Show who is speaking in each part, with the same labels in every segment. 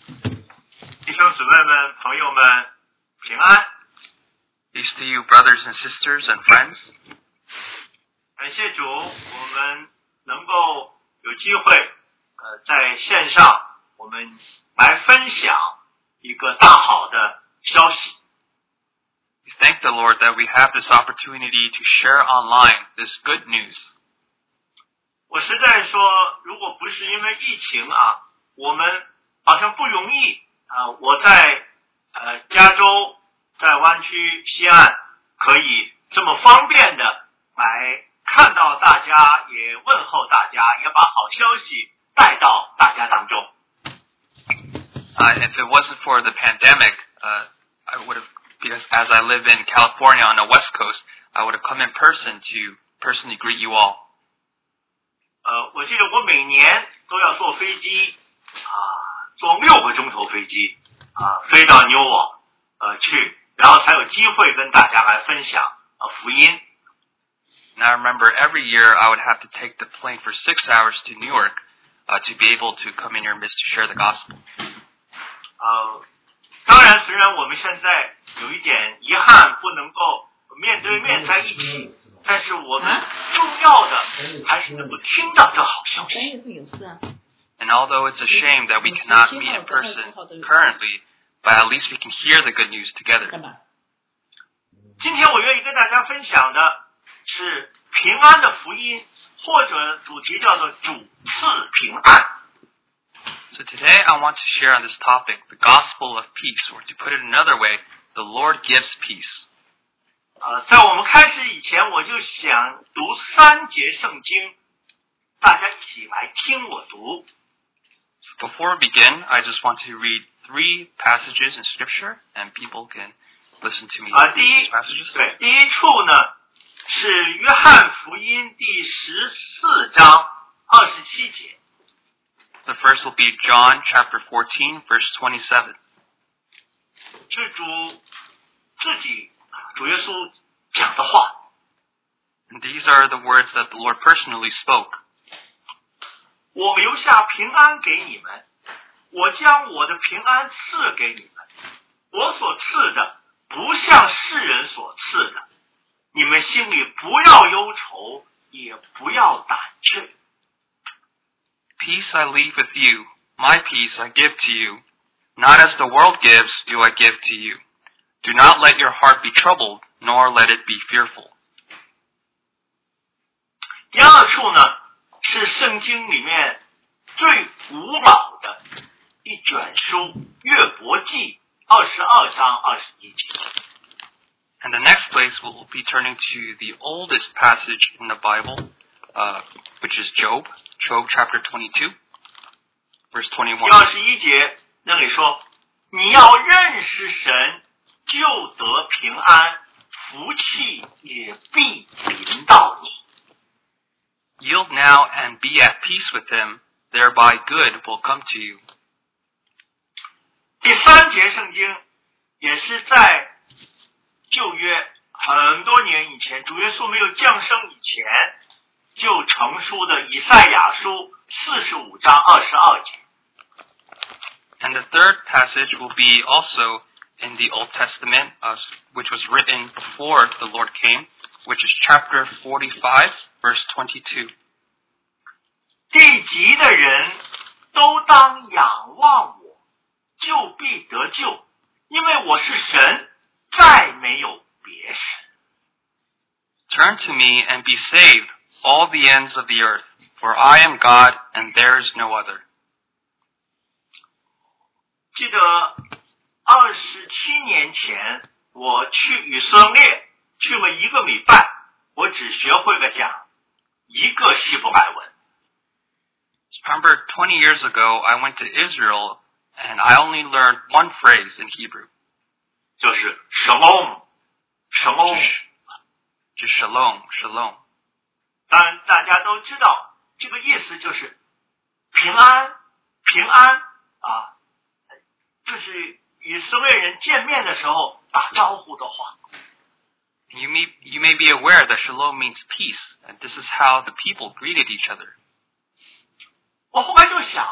Speaker 1: 弟兄姊妹们、朋友们，平安。
Speaker 2: Peace to you, brothers and sisters and friends.
Speaker 1: 感谢主，我们能够有机会，在线上我们来分享一个大好的消息。
Speaker 2: We thank the Lord that we have this opportunity to share online this good news.
Speaker 1: 我实在说，如果不是因为疫情我们好像不容易我在加州，在湾区西岸可以这么方便的来看到大家，也问候大家，也把好消息带到大家当中。
Speaker 2: If it wasn't for the pandemic, I would have, because as I live in California on the West Coast, I would have come in person to personally greet you all.
Speaker 1: 我记得我每年都要坐飞机坐6个钟头飞机飞到纽沃去，然后才有机会跟大家来分享福音。
Speaker 2: And I remember every year I would have to take the plane for 6 hours to New York to be able to come in your midst to share the gospel.
Speaker 1: 当然，虽然我们现在有一点遗憾不能够面对面在一起，但是我们重要的还是能够听到这好消息。
Speaker 2: And although it's a shame that we cannot meet in person currently, but at least we can hear the good news together.
Speaker 1: 今天我愿意跟大家分享的是平安的福音，或者主题叫做主赐平安。
Speaker 2: So today I want to share on this topic, the gospel of peace, or to put it another way, the Lord gives peace.
Speaker 1: 在我们开始以前，我就想读3节圣经，大家一起来听我读。
Speaker 2: So before we begin, I just want to read 3 passages in Scripture, and people can listen to me read these passages.
Speaker 1: 第一处呢是约翰福音第14章27节。
Speaker 2: The first will be John chapter 14, verse 27.
Speaker 1: 是主自己主耶稣讲的话。
Speaker 2: And these are the words that the Lord personally spoke.
Speaker 1: 我留下平安给你们，我将我的平安赐给你们。我所赐的不像世人所赐的，你们心里不要忧愁，也不要胆怯。
Speaker 2: Peace I leave with you, my peace I give to you. Not as the world gives do I give to you. Do not let your heart be troubled, nor let it be fearful.
Speaker 1: 第二处呢是圣经里面最古老的一卷书约伯记22章21节。
Speaker 2: And the next place we'll be turning to the oldest passage in the Bible, which is Job chapter 22, verse 21.
Speaker 1: 第21节那里说，你要认识神，就得平安，福气也必临到你。
Speaker 2: Yield now and be at peace with him, thereby good will come to you.
Speaker 1: 第3节圣经也是在旧约很多年以前，主耶稣没有降生以前就成书的以赛亚书45章22节。
Speaker 2: And the third passage will be also in the Old Testament, which was written before the Lord came, which is chapter 45, verse 22.
Speaker 1: 地极的人都当仰望我，就必得救，因为我是神，再没有别神。
Speaker 2: Turn to me and be saved, all the ends of the earth, for I am God and there is no other.
Speaker 1: 记得27年前我去以色列去了1个礼拜，我只学会了讲1个希伯来文。
Speaker 2: Remember 20 years ago I went to Israel and I only learned one phrase in Hebrew.
Speaker 1: 就是 Shalom Shalom，
Speaker 2: just Shalom Shalom。
Speaker 1: 当然大家都知道这个意思就是平安平安就是以色列人见面的时候打招呼的话。
Speaker 2: You may be aware that Shalom means peace, and this is how the people greeted each other.
Speaker 1: 我后来就想，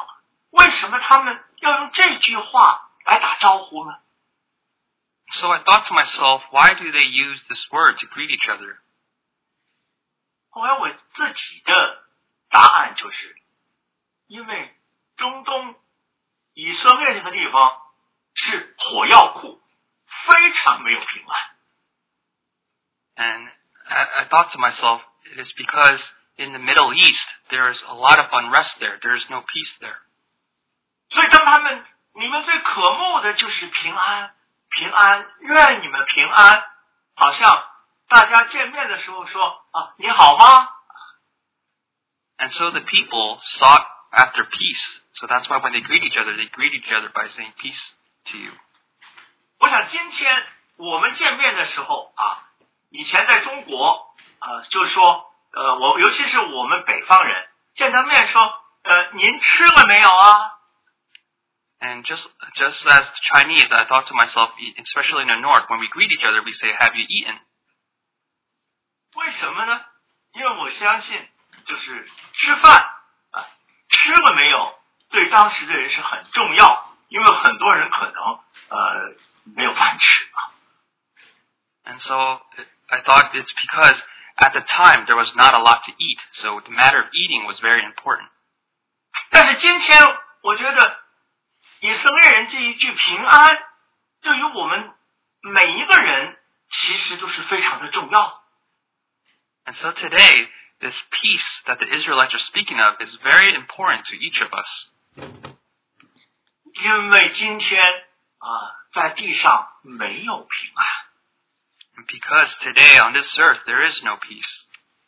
Speaker 1: 为什么他们要用这句话来打招呼呢？
Speaker 2: So I thought to myself, why do they use this word to greet each other?
Speaker 1: 后来我自己的答案就是，因为中东以色列这个地方是火药库，非常没有平安。
Speaker 2: And I thought to myself, it is because in the Middle East, there is a lot of unrest there. There is no peace there.
Speaker 1: 所以当你们最渴慕的就是平安，平安，愿你们平安，好像大家见面的时候说啊，你好吗？
Speaker 2: And so the people sought after peace. So that's why when they greet each other by saying peace to you.
Speaker 1: 我想今天我们见面的时候啊，以前在中国就是说尤其是我们北方人见到面说您吃了没有啊？
Speaker 2: And just as Chinese, I thought to myself, especially in the north, when we greet each other, we say, have you eaten?
Speaker 1: 为什么呢？因为我相信就是吃饭吃了没有对当时的人是很重要，因为很多人可能没有饭吃啊。
Speaker 2: And so I thought it's because at the time there was not a lot to eat, so the matter of eating was very important.
Speaker 1: 但是今天我觉得以色列人这一句平安，对于我们每一个人其实都是非常的重要。
Speaker 2: And so today, this peace that the Israelites are speaking of is very important to each of us.
Speaker 1: 因为今天在地上没有平安。
Speaker 2: Because today on this earth there is no peace.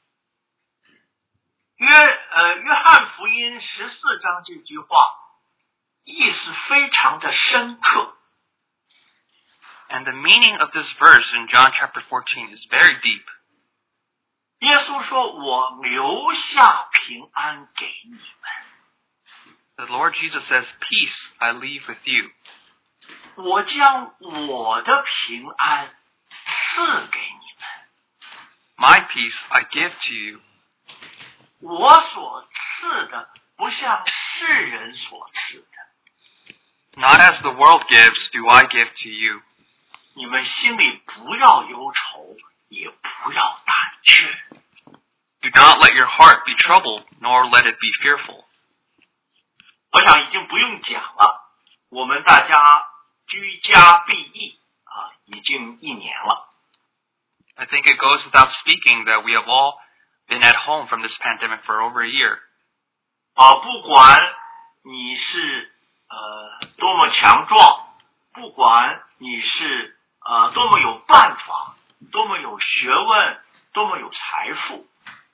Speaker 1: 约翰福音14章这句话意思非常的深刻。
Speaker 2: And the meaning of this verse in John chapter 14 is very deep.
Speaker 1: 耶稣说我留下平安给你们。
Speaker 2: The Lord Jesus says, peace I leave with you.
Speaker 1: 我将我的平安赐给你们。
Speaker 2: My peace I give to you.
Speaker 1: 我所赐的不像世人所赐的。
Speaker 2: Not as the world gives do I give to you.
Speaker 1: 你们心里不要忧愁，也不要胆怯。
Speaker 2: Do not let your heart be troubled, nor let it be fearful.
Speaker 1: 我想已经不用讲了，我们大家居家避疫已经1年了。
Speaker 2: I think it goes without speaking that we have all been at home from this pandemic for over a year.
Speaker 1: 不管你是多么强壮，不管你是多么有办法，多么有学问，多么有财富。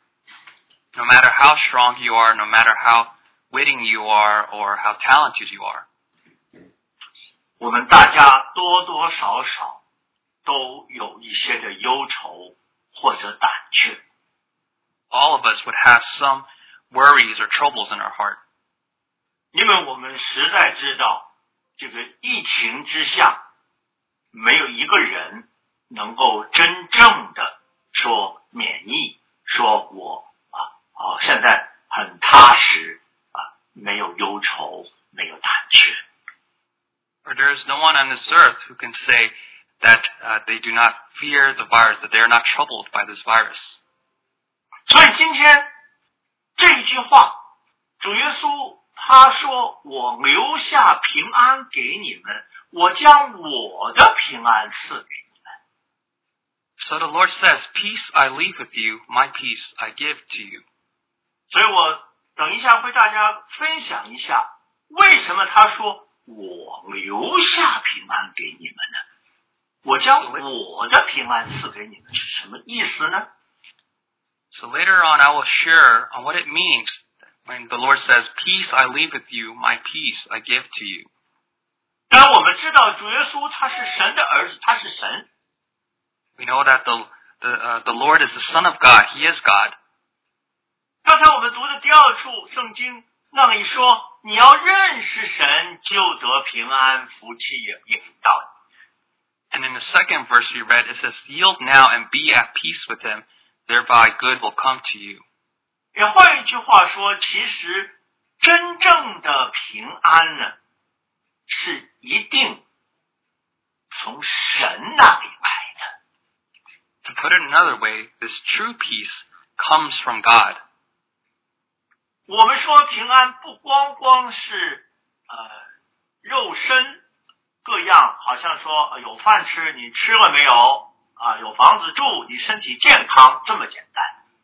Speaker 2: No matter how strong you are, no matter how witty you are, or how talented you are.
Speaker 1: 我们大家多多少少都有一些的忧愁或者胆怯。
Speaker 2: All of us would have some worries or troubles in our heart.
Speaker 1: 因为我们实在知道这个疫情之下没有一个人能够真正的说免疫，说我现在很踏实没有忧愁，没有胆怯。
Speaker 2: Or there is no one on this earth who can say that they do not fear the virus, that they are not troubled by this virus.
Speaker 1: 所以今天这一句话，主耶稣他说我留下平安给你们，我将我的平安赐给你们。
Speaker 2: So the Lord says, peace I leave with you, my peace I give to you.
Speaker 1: 所以我等一下会大家分享一下，为什么他说我留下平安给你们呢？我将我的平安赐给你们是什么意思呢？
Speaker 2: So later on I will share on what it means when the Lord says, peace I leave with you, my peace I give to you.
Speaker 1: 当然我们知道主耶稣他是神的儿子，他是神。
Speaker 2: We know that the Lord is the Son of God. He is God.
Speaker 1: 刚才我们读的第2处圣经那里说，你要认识神，就得平安，福气也临到你。
Speaker 2: And in the second verse we read, it says, yield now and be at peace with him, thereby good will come to you.
Speaker 1: 也换一句话说，其实真正的平安呢，是一定从神那里来的。
Speaker 2: To put it another way, this true peace comes from God.
Speaker 1: 我们说平安不光光是肉身各样，好像说有饭吃，你吃了没有有房子住，你身体健康，这么简单。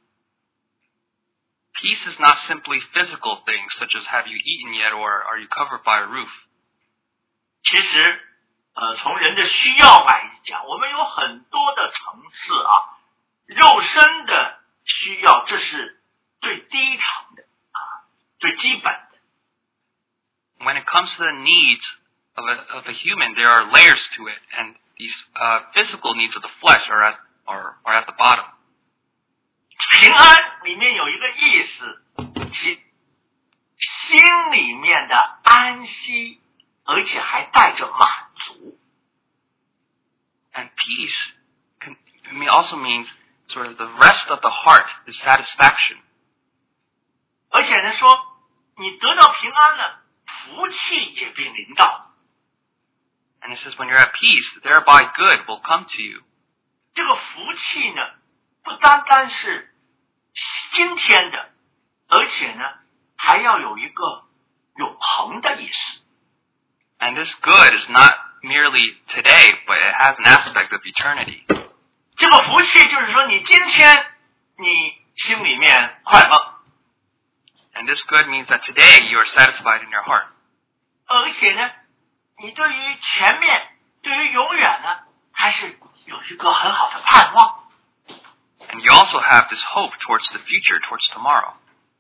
Speaker 2: Peace is not simply physical things such as have you eaten yet or are you covered by a roof.
Speaker 1: 其实从人的需要来讲，我们有很多的层次肉身的需要，这是最低层的最基本的。
Speaker 2: When it comes to the needs of a human, there are layers to it, and these physical needs of the flesh are at the bottom.
Speaker 1: 平安里面有一个意思，其心里面的安息，而且还带着满足。
Speaker 2: And peace also means sort of the rest of the heart, the satisfaction.
Speaker 1: 而且呢，说你得到平安了，福气也被临到。
Speaker 2: And it says when you're at peace, thereby good will come to you.
Speaker 1: 这个福气呢，不单单是今天的，而且呢，还要有一个永恒的意思。
Speaker 2: And this good is not merely today, but it has an aspect of eternity.
Speaker 1: 这个福气就是说，你今天你心里面快乐，
Speaker 2: And this good means that today you are satisfied in your heart.
Speaker 1: 而且呢，你对于前面，对于永远呢，还是有一个很好的盼望。
Speaker 2: And you also have this hope towards the future, towards tomorrow.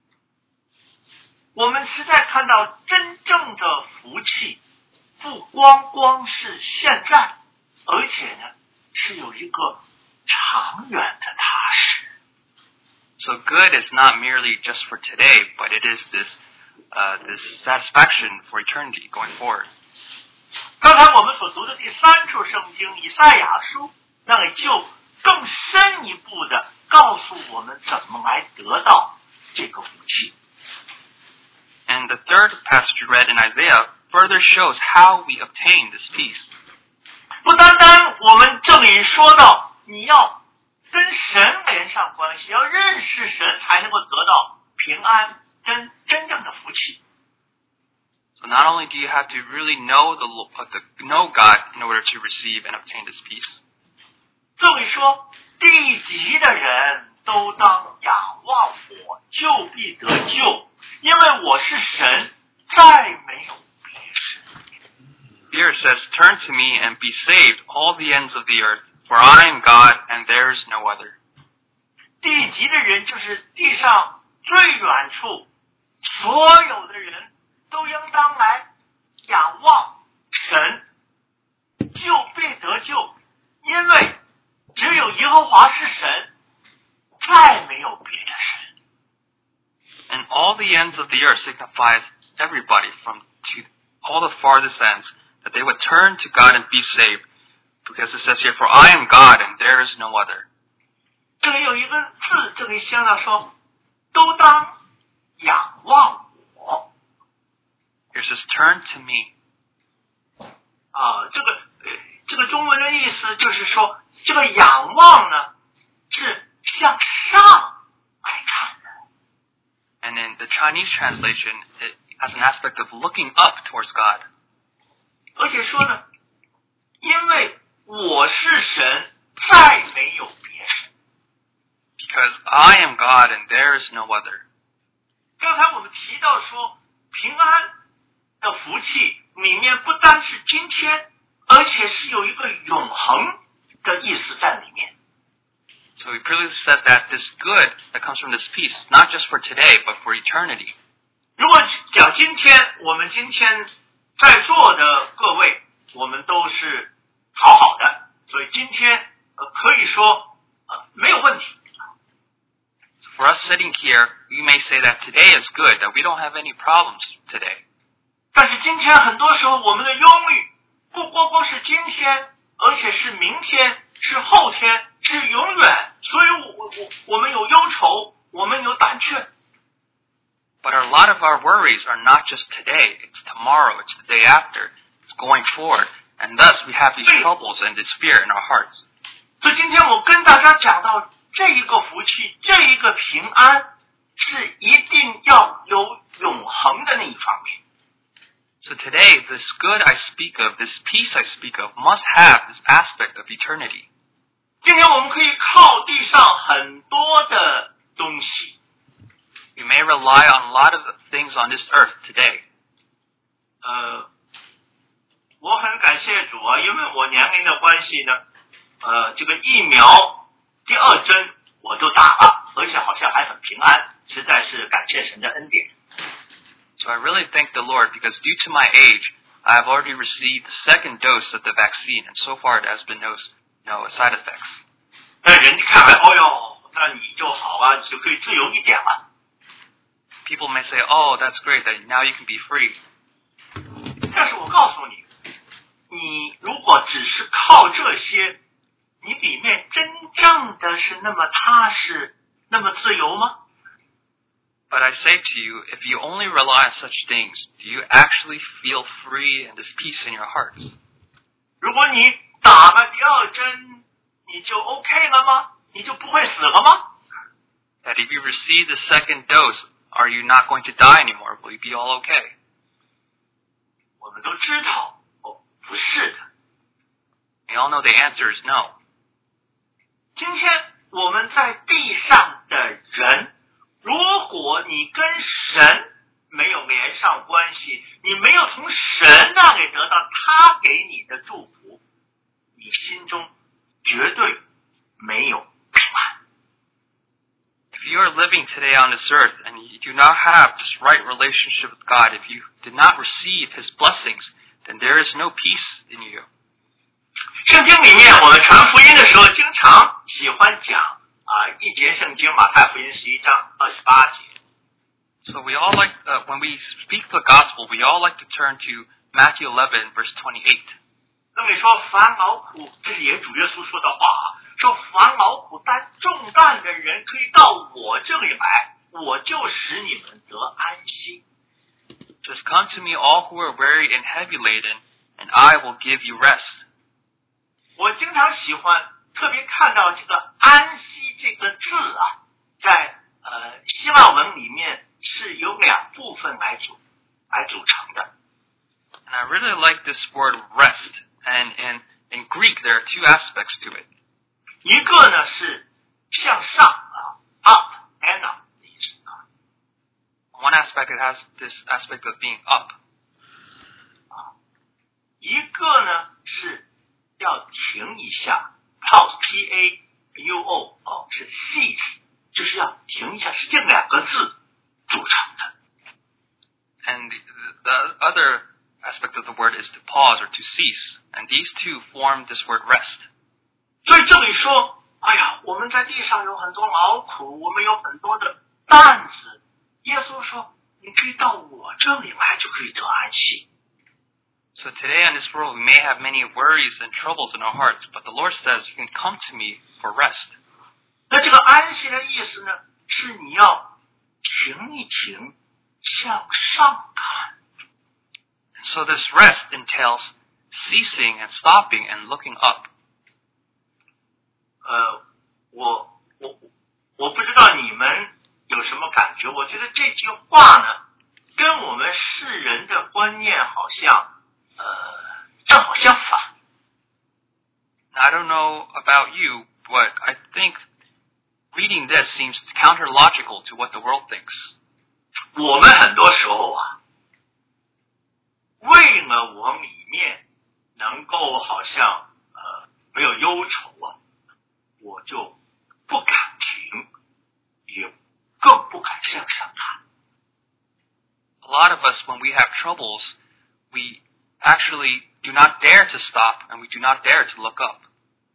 Speaker 1: 我们实在看到真正的福气，不光光是现在，而且呢，是有一个长远的踏实。
Speaker 2: So good is not merely just for today, but it is this satisfaction for eternity going forward.
Speaker 1: 刚才我们所读的第3处圣经以赛亚书，那里就更深一步的告诉我们怎么来得到这个福气。
Speaker 2: And the third passage read in Isaiah further shows how we obtain this peace.
Speaker 1: 不单单我们这里说到你要跟神连上关系，要认识神才能够得到平安跟真正的福气。
Speaker 2: So not only do you have to really know know God in order to receive and obtain this peace.
Speaker 1: 这里说地极的人都当仰望我，就必得救，因为我是神，再没有别神。
Speaker 2: Here it says, turn to me and be saved, all the ends of the earth, for I am God and there is no other.
Speaker 1: 地极的人就是地上最远处，所有的人都应当来仰望神，就必得救，因为只有耶和华是神，再没有别的神。
Speaker 2: And all the ends of the earth signifies everybody from to all the farthest ends, that they would turn to God and be saved. Because it says here, for I am God and there is no other.
Speaker 1: 这里有一个字，这里先要说，都当仰望我。
Speaker 2: Here it says, turn to me.
Speaker 1: 这个中文的意思就是说，这个仰望呢，是向上来看的。
Speaker 2: And in the Chinese translation, it has an aspect of looking up towards God.
Speaker 1: 而且说呢，因为我是神，再没有别神。
Speaker 2: Because I am God and there is no other.
Speaker 1: 刚才我们提到说，平安的福气里面不单是今天，而且是有一个永恒的意思在里面。
Speaker 2: So we previously said that this good that comes from this peace is not just for today, but for eternity.
Speaker 1: 如果讲今天，我们今天在座的各位，我们都是好好的，所以今天可以说没有问题。
Speaker 2: For us sitting here, we may say that today is good, that we don't have any problems today.
Speaker 1: 但是今天很多时候我们的忧虑不光光是今天，而且是明天，是后天，是永远，所以我们有忧愁，我们有胆怯。
Speaker 2: But a lot of our worries are not just today, it's tomorrow, it's the day after, it's going forward. And thus we have these troubles and this fear in our hearts.
Speaker 1: 所以今天我跟大家讲到这一个福气，这一个平安是一定要有永恒的那一方面。
Speaker 2: So today, this good I speak of, this peace I speak of, must have this aspect of eternity.
Speaker 1: 今天我们可以靠地上很多的东西。
Speaker 2: You may rely on a lot of things on this earth today.
Speaker 1: 我很感谢主啊，因为我年龄的关系呢，这个疫苗第2针我都打了，而且好像还很平安，实在是感谢神的恩典。
Speaker 2: So I really thank the Lord because due to my age, I have already received the 2nd dose of the vaccine, and so far there has been no side effects.
Speaker 1: 那人看来，哦哟，那你就好啊，你就可以自由一点了。
Speaker 2: People may say, "Oh, that's great, that now you can be free."
Speaker 1: 但是我告诉你，你如果只是靠这些，你里面真正的是那么踏实，那么自由吗？
Speaker 2: But I say to you, if you only rely on such things, do you actually feel free and this peace in your hearts?
Speaker 1: 如果你打了第2针，你就 OK 了吗？你就不会死了吗？
Speaker 2: That if you receive the 2nd dose, are you not going to die anymore? Will you be all okay?
Speaker 1: 我们都知道，不是的。
Speaker 2: We all know the answer is no.
Speaker 1: 今天我们在地上的人，如果你跟神没有连上关系，你没有从神那里得到他给你的祝福，你心中绝对没有平安。
Speaker 2: If you are living today on this earth and you do not have this right relationship with God, if you did not receive His blessings, then there is no peace in you.
Speaker 1: 圣经里面，我们传福音的时候，经常喜欢讲一节圣经，马太福音11章28节。
Speaker 2: So we all like, when we speak the gospel, we all like to turn to Matthew 11, verse 28.
Speaker 1: 那么说凡劳苦，这是也主耶稣说的话啊，说凡劳苦担重担的人可以到我这里来，我就使你们得安息。
Speaker 2: Just come to me, all who are weary and heavy laden, and I will give you rest.
Speaker 1: 我经常喜欢特别看到这个安息这个字啊，在希腊文里面是由2部分来组成的。
Speaker 2: And I really like this word rest. And in Greek, there are 2 aspects to it.
Speaker 1: 一个呢是向上up and up 的意思啊。
Speaker 2: One aspect, it has this aspect of being up.
Speaker 1: 一个呢是要停一下 pause P-A-U-O 是 cease 就是要停一下，是这2个字组成的。
Speaker 2: And the other aspect of the word is to pause or to cease. And these 2 form this word rest.
Speaker 1: 所以这里说，哎呀，我们在地上有很多劳苦，我们有很多的担子。耶稣说，你可以到我这里来，就可以得安息。
Speaker 2: So today in this world, we may have many worries and troubles in our hearts, but the Lord says, you can come to me for rest.
Speaker 1: 那这个安息的意思呢，是你要停一停，向上看。
Speaker 2: So this rest entails ceasing and stopping and looking up.
Speaker 1: 我不知道你们有什么感觉，我觉得这句话呢，跟我们世人的观念好像正好相反。
Speaker 2: I don't know about you, but I think reading this seems counter-logical to what the world thinks.
Speaker 1: 我们很多时候啊，为了我里面能够好像没有忧愁啊，我就不敢停，也更不敢向上看。
Speaker 2: A lot of us, when we have troubles, we actually do not dare to stop and we do not dare to look up.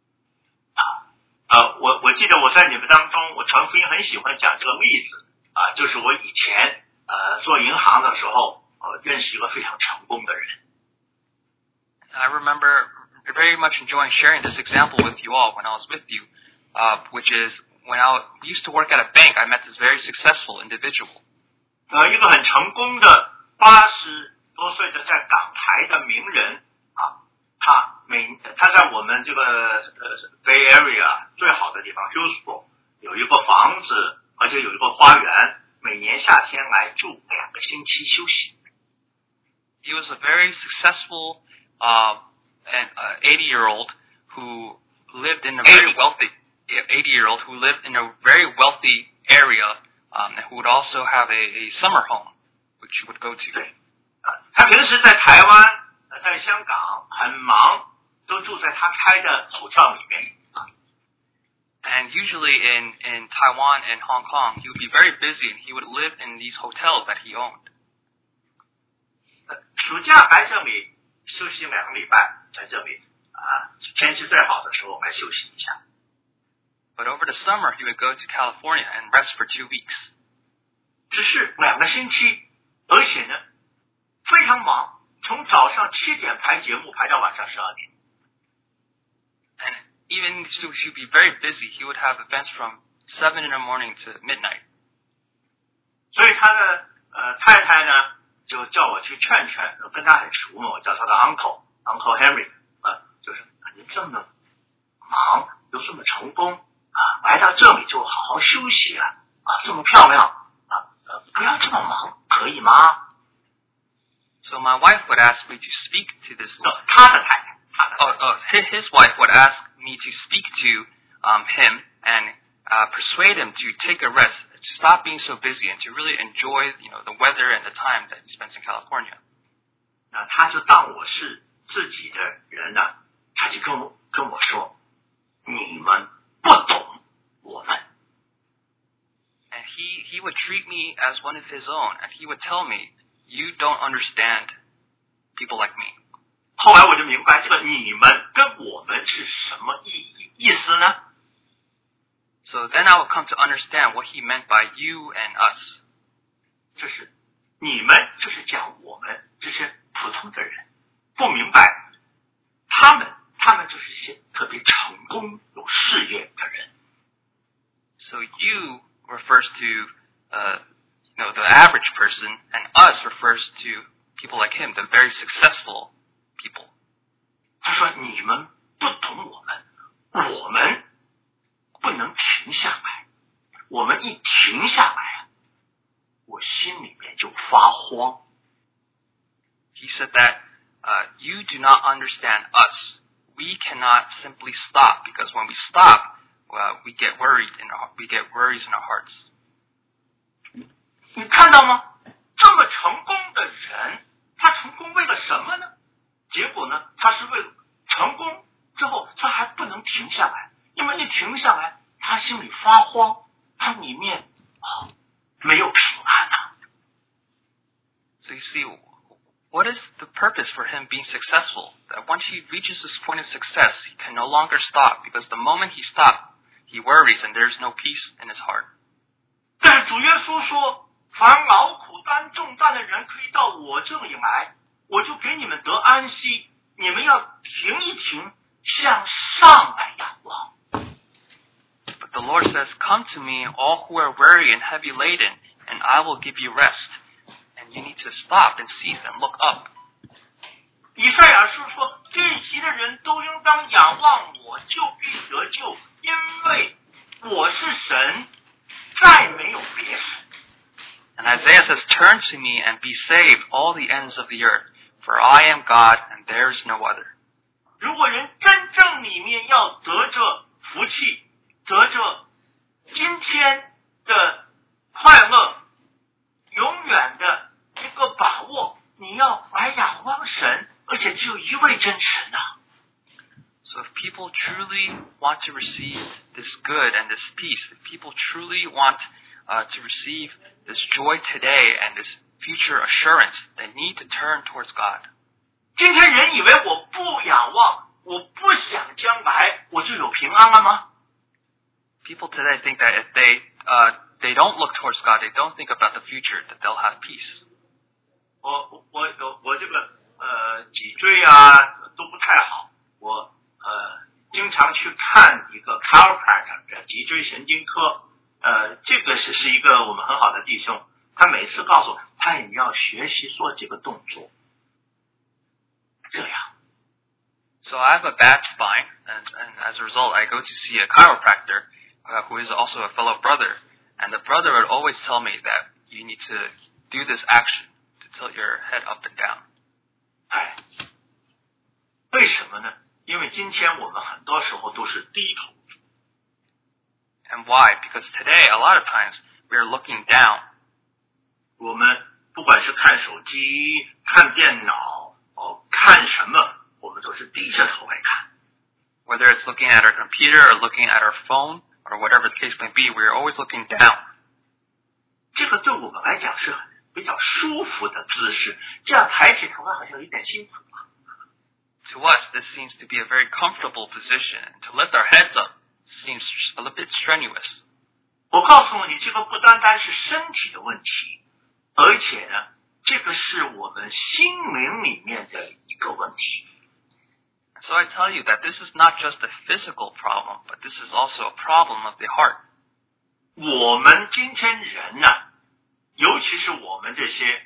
Speaker 1: 我记得我在你们当中，我传福音很喜欢讲这个例子啊，就是我以前做银行的时候，认识一个非常成功的人。
Speaker 2: I remember very much enjoying sharing this example with you all when I was with you, which is when I used to work at a bank, I met this very successful individual.
Speaker 1: 一个很成功的80多岁的在港台的名人啊，他在我们这个Bay Area 最好的地方 Houston 有一个房子，而且有一个花园，每年夏天来住2个星期休息。
Speaker 2: He was a very successful 80-year-old who lived in a very wealthy 80-year-old who lived in a very wealthy area, and who would also have a summer home which he would go to.
Speaker 1: 对，他平时在台湾、在香港很忙，都住在他开的hotel里面。
Speaker 2: And usually in Taiwan and Hong Kong, he would be very busy and he would live in these hotels that he owned.
Speaker 1: 暑假来这里休息2个礼拜，在这里天气最好的时候来休息一下。
Speaker 2: But over the summer, he would go to California and rest for 2 weeks.
Speaker 1: 只是2个星期，而且呢非常忙，从早上7点排节目排到晚上12点。
Speaker 2: And even so, he would be very busy. He would have events from 7 in the morning to midnight.
Speaker 1: 所以他的太太呢就叫我去劝劝，跟他很熟嘛，我叫他的 Uncle Henry， 就是你这么忙又这么成功来到这里就好好休息这么漂亮不要这么忙，可以吗？
Speaker 2: So my wife would ask me to speak to this.
Speaker 1: 他的太太。
Speaker 2: His wife would ask me to speak to him and persuade him to take a rest, to stop being so busy, and to really enjoy, the weather and the time that he spends in California.
Speaker 1: 他就当我是自己的人他就跟我说，你们不懂我们。
Speaker 2: And he would treat me as one of his own, and he would tell me, you don't understand people like me.
Speaker 1: 后来我就明白这个你们跟我们是什么意思呢？
Speaker 2: So then I would come to understand what he meant by you and us.
Speaker 1: 就是你们就是讲我们这些普通的人，不明白他们就是一些特别成功有事业的人。
Speaker 2: So you refers to the average person, and us refers to people like him, the very successful people.
Speaker 1: 他说你们不懂我们不能停下来，我们一停下来我心里面就发慌。
Speaker 2: He said that you do not understand us. We cannot simply stop, because when we stop, we get worried we get worries in our hearts.
Speaker 1: 你看到吗？这么成功的人，他成功为了什么呢？结果呢，他是为了成功之后，他还不能停下来，因为一停下来，他心里发慌，他里面没有平安
Speaker 2: So you see, what is the purpose for him being successful? That once he reaches this point of success, he can no longer stop, because the moment he stops, he worries and there's no peace in his heart.
Speaker 1: 但是主耶稣说，凡劳苦担重担的人可以到我这里来，我就给你们得安息。你们要停一停，向上来仰望。
Speaker 2: But the Lord says, come to me, all who are weary and heavy laden, and I will give you rest. And you need to stop and cease and look up.
Speaker 1: 以赛亚书说，这些的人都应当仰望我，就必得救，因为我是神，再没有别神。
Speaker 2: And Isaiah says, turn to me and be saved, all the ends of the earth, for I am God and there is no other.
Speaker 1: 如果人真正里面要得着福气，得着今天的快乐，永远的一个把握，你要来仰望神，而且只有一位真神啊。
Speaker 2: So if people truly want to receive this good and this peace, if people truly want to receive this joy today and this future assurance, they need to turn towards God.
Speaker 1: 今天人以为我不仰望，我不想将来，我就有平安了吗？
Speaker 2: People today think that if they don't look towards God, they don't think about the future, that they'll have peace.
Speaker 1: 我这个脊椎都不太好，我经常去看一个 chiropractor 脊椎神经科，这个是一个我们很好的弟兄， 他每次告诉我，你要学习做这个动作，这样。
Speaker 2: So I have a bad spine, and as a result, I go to see a chiropractor who is also a fellow brother. And the brother would always tell me that you need to do this action to tilt your head up and down.
Speaker 1: 为什么呢？因为今天我们很多时候都是低头。
Speaker 2: And why? Because today, a lot of times, we are looking down.
Speaker 1: 我们不管是看手机、看电脑、看什么，我们都是低着头来看。
Speaker 2: Whether it's looking at our computer or looking at our phone or whatever the case may be, we are always looking down.
Speaker 1: 这个对我们来讲是比较舒服的姿势，这样抬起头来好像有点辛苦。
Speaker 2: To us, this seems to be a very comfortable position, and to lift our heads up seems a little bit strenuous.
Speaker 1: 我告诉你，这个不单单是身体的问题，而且呢，这个是我们心灵里面的一个问题。
Speaker 2: So I tell you that this is not just a physical problem, but this is also a problem of the heart.
Speaker 1: 我们今天人呢，尤其是我们这些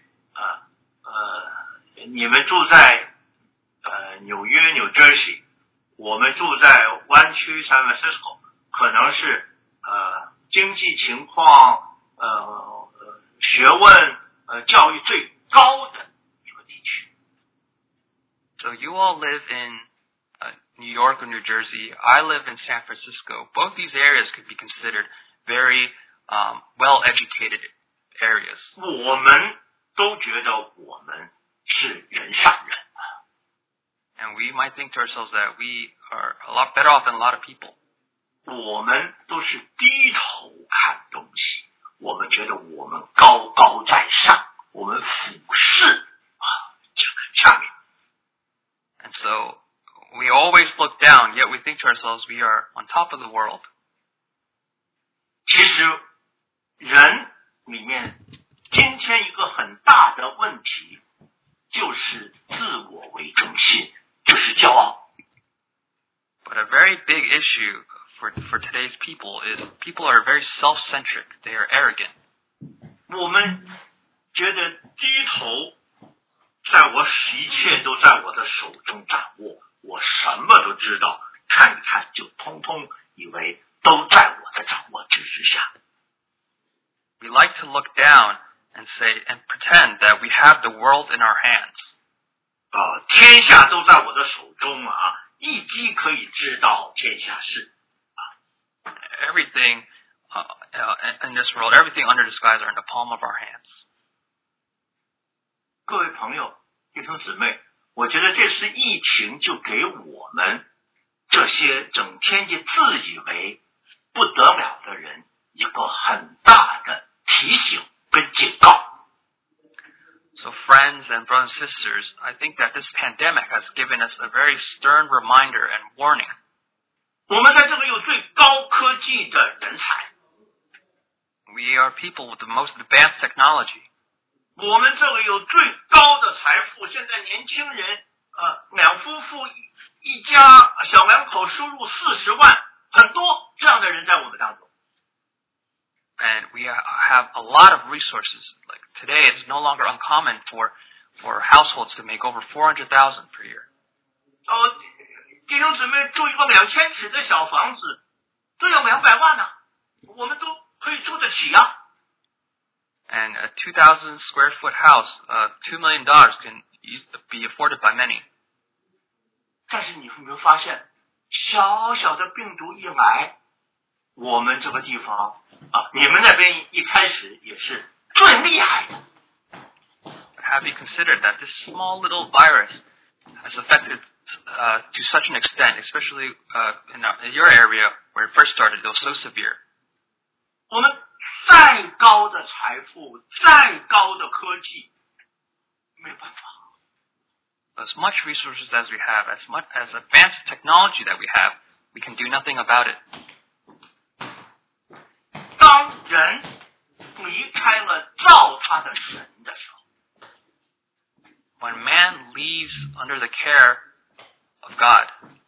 Speaker 1: 你们住在纽约、New Jersey， 我们住在湾区 San Francisco， 可能是经济情况学问教育最高的一个地区。
Speaker 2: So you all live in New York or New Jersey. I live in San Francisco. Both these areas could be considered very well-educated areas.
Speaker 1: 我们都觉得我们是人上人。
Speaker 2: And we might think to ourselves that we are a lot better off than a lot of people.
Speaker 1: 我们都是低头看东西，我们觉得我们高高在上，我们俯视这个下面。
Speaker 2: And so we always look down, yet we think to ourselves we are on top of the world.
Speaker 1: 其实人里面今天一个很大的问题就是自我为中心，就是骄傲。
Speaker 2: But a very big issue for today's people is people are very self-centric. They are arrogant.
Speaker 1: 我们觉得低头，一切都在我的手中掌握，我什么都知道，看一看就通通以为都在我的掌握之下。
Speaker 2: We like to look down and say and pretend that we have the world in our hands.
Speaker 1: 天下都在我的手中啊，一击可以知道天下事。
Speaker 2: Everything in this world, everything under the skies are in the palm of our hands.
Speaker 1: 各位朋友、弟兄姊妹，我觉得这次疫情就给我们这些整天就自以为不得了的人一个很大的提醒跟警告。
Speaker 2: So friends and brothers and sisters, I think that this pandemic has given us a very stern reminder and warning.
Speaker 1: 我们在这个有最高科技的人才。
Speaker 2: We are people with the most advanced technology.
Speaker 1: 我们这个有最高的财富，现在年轻人两夫妇一家小两口收入40万，很多这样的人在我们当中。
Speaker 2: And we have a lot of resources. Like today, it's no longer uncommon for households to make over $400,000 per year.
Speaker 1: 弟兄姊妹住一个2000尺的小房子，都要200万呢，我们都可以住得起啊。
Speaker 2: And a 2,000 square foot house, $2 million can be afforded by many.
Speaker 1: 但是你有没有发现，小小的病毒一来，我们这个地方你们那边一开始也是最厉害的。
Speaker 2: Have you considered that this small little virus has affected to such an extent, especially in your area where it first started, it was so severe.
Speaker 1: 我们再高的财富，再高的科技，没办法。
Speaker 2: As much resources as we have, as much as advanced technology that we have, we can do nothing about it.
Speaker 1: 当人离开了造他的神的时候
Speaker 2: When man leaves under the care of God,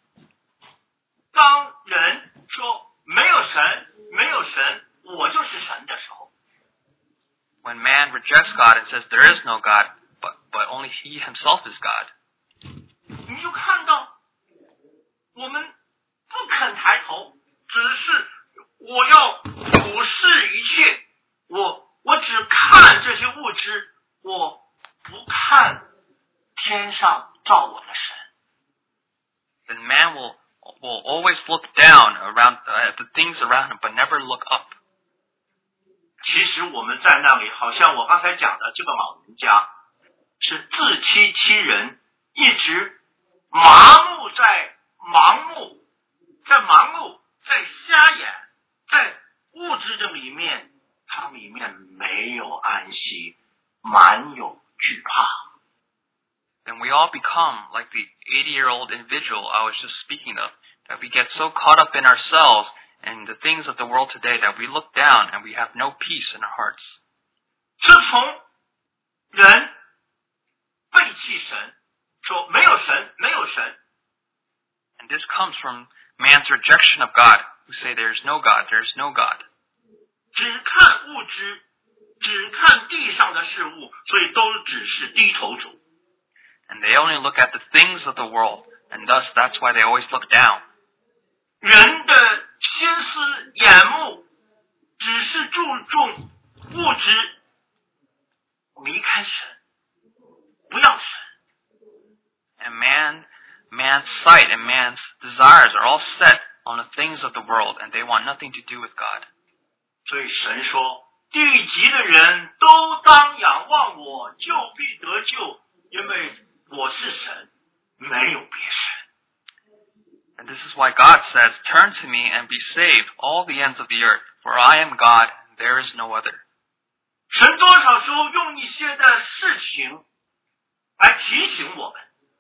Speaker 1: 当人说没有神，没有神，我就是神的时候
Speaker 2: when man rejects God and says there is no God, but only he himself is God.
Speaker 1: 你就看到我们不肯抬头，只是我要俯视一切，我只看这些物质，我不看天上造我的神。
Speaker 2: Then man will always look down around at the things around him, but never look up.
Speaker 1: 其实我们在那里，好像我刚才讲的这个老人家，是自欺欺人，一直盲目，在瞎眼，在物质的里面，它里面没有安息，满有惧怕。
Speaker 2: Then we all become like the 80-year-old individual I was just speaking of, that we get so caught up in ourselves and the things of the world today that we look down and we have no peace in our hearts.
Speaker 1: 自从人背弃神，说没有神，没有神。
Speaker 2: And this comes from man's rejection of God, who say there is no God, there is no God.
Speaker 1: 只看物质，只看地上的事物，所以都只是低头族。
Speaker 2: And they only look at the things of the world, and thus that's why they always look down.
Speaker 1: 人的心思眼目只是注重物质，离开神，不要神。
Speaker 2: And man's sight and man's desires are all set on the things of the world, and they want nothing to do with God.
Speaker 1: 所以神说，地极的人都当仰望我，就必得救，因为我是神，没有别神。
Speaker 2: And this is why God says, "Turn to me and be saved, all the ends of the earth, for I am God, and there is no other."
Speaker 1: 神多少时候用一些的事情来提醒我们。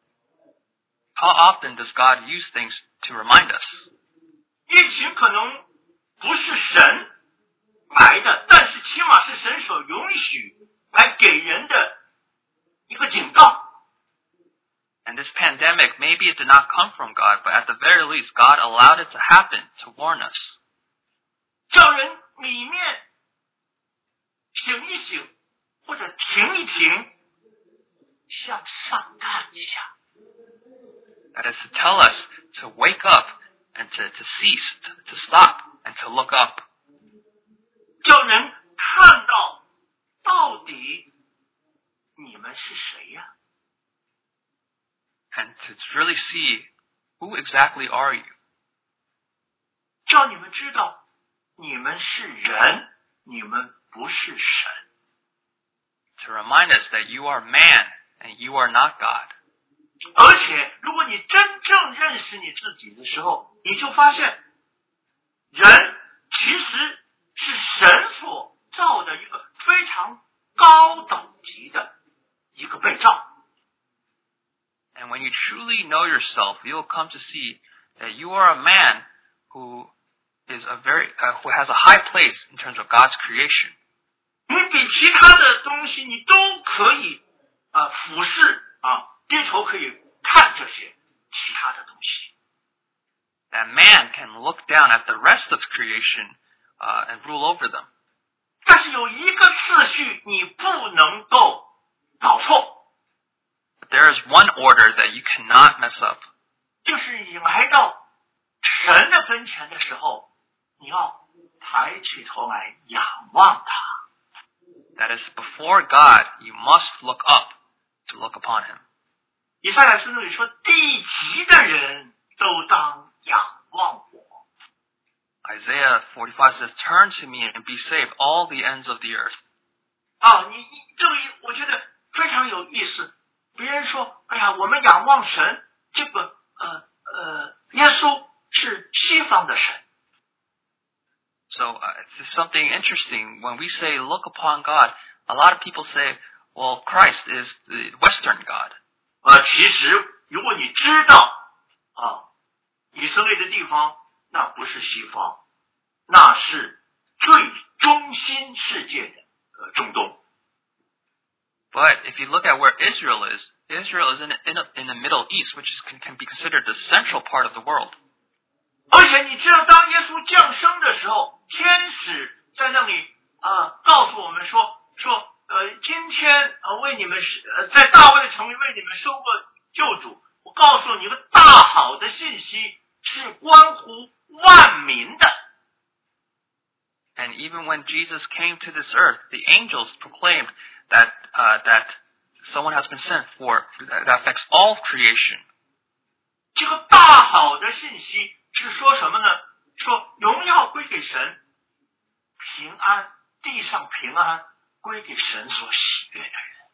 Speaker 2: How often does God use things to remind us?
Speaker 1: 疫情可能不是神来的，但是起码是神所允许来给人的一个警告。
Speaker 2: And this pandemic, maybe it did not come from God, but at the very least, God allowed it to happen to warn us.
Speaker 1: 叫人里面醒一醒，或者停一停，向上看一下。
Speaker 2: That is to tell us to wake up and to cease, to stop, and to look up.
Speaker 1: 叫人看到底你们是谁呀？
Speaker 2: And to really see, who exactly are you?
Speaker 1: 叫你们知道，你们是人，你们不是神。
Speaker 2: To remind us that you are man and you are not God.
Speaker 1: 而且，如果你真正认识你自己的时候，你就发现，人其实是神所造的一个非常高等级的一个被造。
Speaker 2: And when you truly know yourself, you'll come to see that you are a man who is who has a high place in terms of God's creation.
Speaker 1: 你比其他的东西，你都可以俯视低头可以看这些其他的东西。
Speaker 2: That man can look down at the rest of creation and rule over them.
Speaker 1: 但是有一个次序你不能够搞错。
Speaker 2: But there is one order that you cannot mess up.
Speaker 1: 就是你来到神的跟前的时候，你要抬起头来仰望他。
Speaker 2: That is, before God, you must look up to look upon him.
Speaker 1: 以赛亚书那里说，地极的人都当仰望我。
Speaker 2: Isaiah 45 says, "Turn to me and be saved, all the ends of the earth."
Speaker 1: 你这个我觉得非常有意思。别人说，哎呀，我们仰望神，这个耶稣是西方的神。
Speaker 2: So it's something interesting. When we say look upon God, a lot of people say, well, Christ is the Western God.
Speaker 1: 其实如果你知道以色列的地方，那不是西方，那是最中心世界的中东。
Speaker 2: But if you look at where Israel is in the Middle East, which can be considered the central part of the world.
Speaker 1: 而且你知道，当耶稣降生的时候，天使在那里告诉我们说， 说今天为你们在大卫的城里为你们受过救主，我告诉你们大好的信息是关乎万民的。
Speaker 2: And even when Jesus came to this earth, the angels proclaimed that someone has been sent that affects all creation.
Speaker 1: 这个大好的信息是说什么呢？说荣耀归给神，平安，地上平安归给神所喜悦的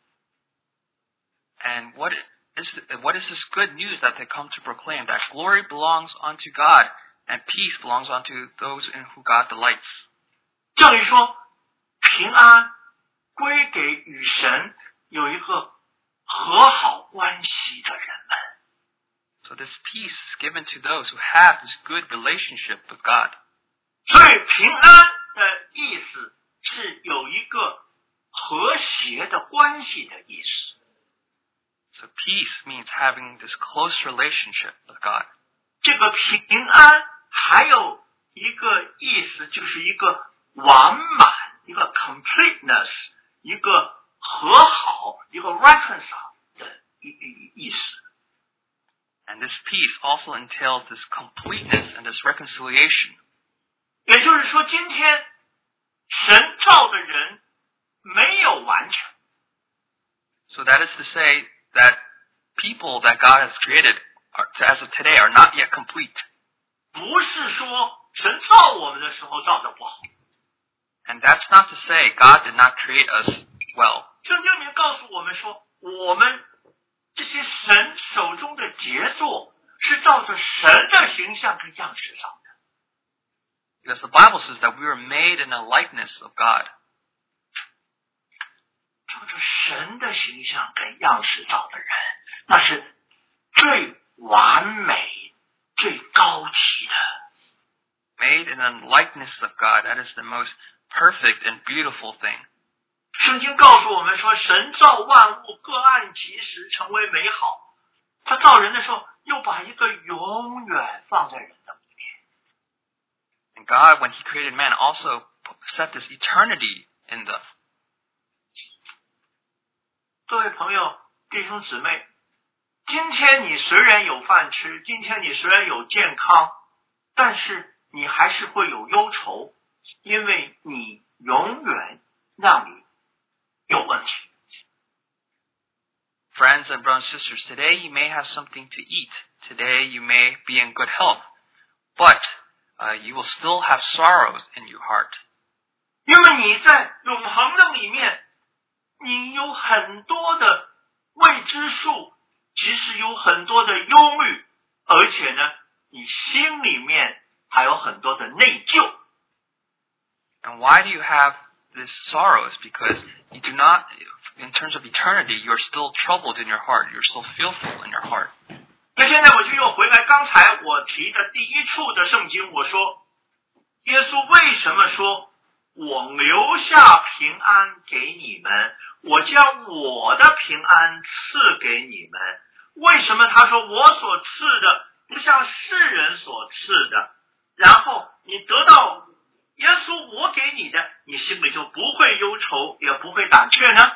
Speaker 1: 人。
Speaker 2: And what is this good news that they come to proclaim? That glory belongs unto God and peace belongs unto those in who God delights.
Speaker 1: 这里说平安归给与神有一个和好关系的人们。
Speaker 2: So this peace is given to those who have this good relationship with God.
Speaker 1: 所以平安的意思是有一个和谐的关系的意思。
Speaker 2: So peace means having this close relationship with God.
Speaker 1: 这个平安还有一个意思，就是一个完满，一个 completeness， 一个和好，一个 reconcile 的意思。
Speaker 2: And this peace also entails this completeness and this reconciliation.
Speaker 1: 也就是说，今天神造的人没有完成。
Speaker 2: So that is to say that people that God has created as of today are not yet complete.
Speaker 1: 不是说神造我们的时候造的不好。
Speaker 2: And that's not to say God did not create us well.
Speaker 1: 圣经里面告诉我们说，我们这些神手中的杰作是照着神的形象跟样式造的。
Speaker 2: Because the Bible says that we were made in the likeness of God.
Speaker 1: 照着神的形象跟样式造的人，那是最完美、最高级的。
Speaker 2: Made in the likeness of God, that is the most perfect and beautiful thing.
Speaker 1: 圣经告诉我们说，神造万物各按其时成为美好。他造人的时候，又把一个永远放在人的里面。
Speaker 2: And God, when He created man, also set this eternity in them.
Speaker 1: 各位朋友、弟兄姊妹，今天你虽然有饭吃，今天你虽然有健康，但是你还是会有忧愁，因为你永远那里有问题。
Speaker 2: Friends and brothers and sisters, today you may have something to eat. Today you may be in good health. But you will still have sorrows in your heart.
Speaker 1: 因为你在永恒的里面，你有很多的未知数，其实有很多的忧虑，而且呢，你心里面还有很多的内疚。
Speaker 2: And why do you have this sorrows? Because you do not, in terms of eternity, you're still troubled in your heart. You're still fearful in your heart.
Speaker 1: 那现在我就又回来刚才我提的第一处的圣经，我说耶稣为什么说我留下平安给你们，我将我的平安赐给你们？为什么他说我所赐的不像世人所赐的？然后你得到耶稣我给你的，你心里就不会忧愁，也不会胆怯呢？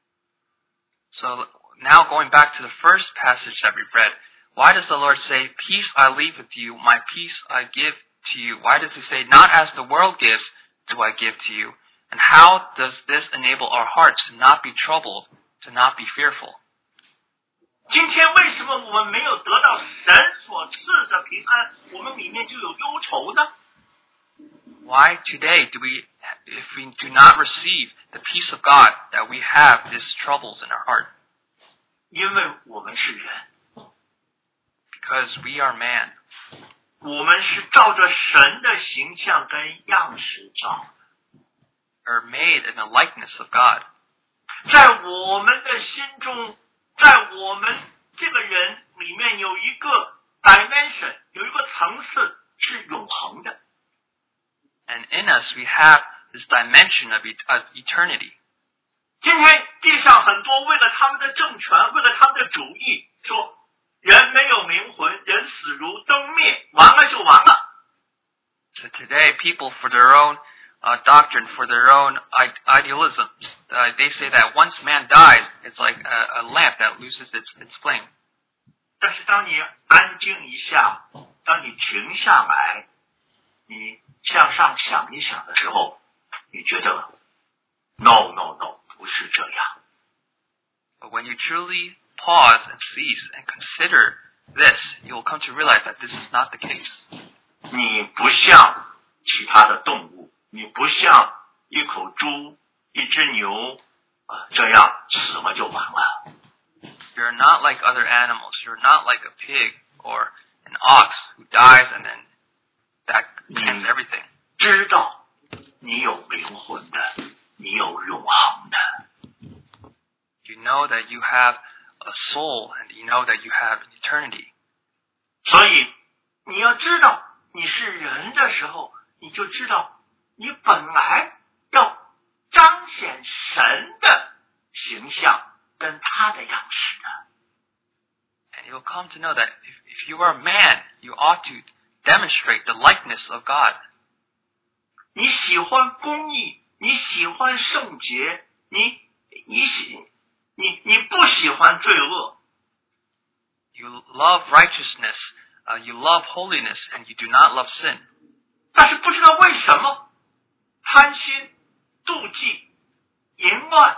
Speaker 2: So now going back to the first passage that we read, why does the Lord say, peace I leave with you, my peace I give to you? Why does He say, not as the world gives do I give to you? And how does this enable our hearts to not be troubled, to not be fearful?
Speaker 1: 今天为什么我们没有得到神所赐的平安，我们里面就有忧愁呢？
Speaker 2: Why today if we do not receive the peace of God, that we have these troubles in our heart?
Speaker 1: 因为我们是人，
Speaker 2: Because we are man.
Speaker 1: 我们是照着神的形象跟样式造的。
Speaker 2: Are made in the likeness of God.
Speaker 1: 在我们的心中，在我们这个人里面有一个 dimension， 有一个层次是永恒的。
Speaker 2: And in us we have this dimension of eternity.
Speaker 1: 今天地上很多为了他们的政权，为了他们的主义，说人没有灵魂，人死如灯灭，完了就完了。
Speaker 2: So today people for their own doctrine, for their own idealisms, they say that once man dies, it's like a lamp that loses its flame.
Speaker 1: 但是当你安静一下，当你停下来，你向上想一想的时候，你觉得 no， 不是这样。
Speaker 2: But when you truly pause and cease and consider this, you'll come to realize that this is not the case.
Speaker 1: 你不像其他的动物，你不像一口猪、一只牛这样死了就完了。
Speaker 2: You're not like other animals. You're not like a pig or an ox who dies and then that ends everything.
Speaker 1: 知道你有灵魂的，你有永恒的。
Speaker 2: You know that you have a soul and you know that you have an eternity.
Speaker 1: 所以你要知道你是人的时候，你就知道你本来要彰显神的形象跟他的样式的。
Speaker 2: And you'll come to know that if you are a man, you ought to demonstrate the likeness of God.
Speaker 1: 你喜欢公义，你喜欢圣洁，你不喜欢罪恶。
Speaker 2: You love righteousness, you love holiness, and you do not love sin.
Speaker 1: 但是不知道为什么贪心、妒忌、淫乱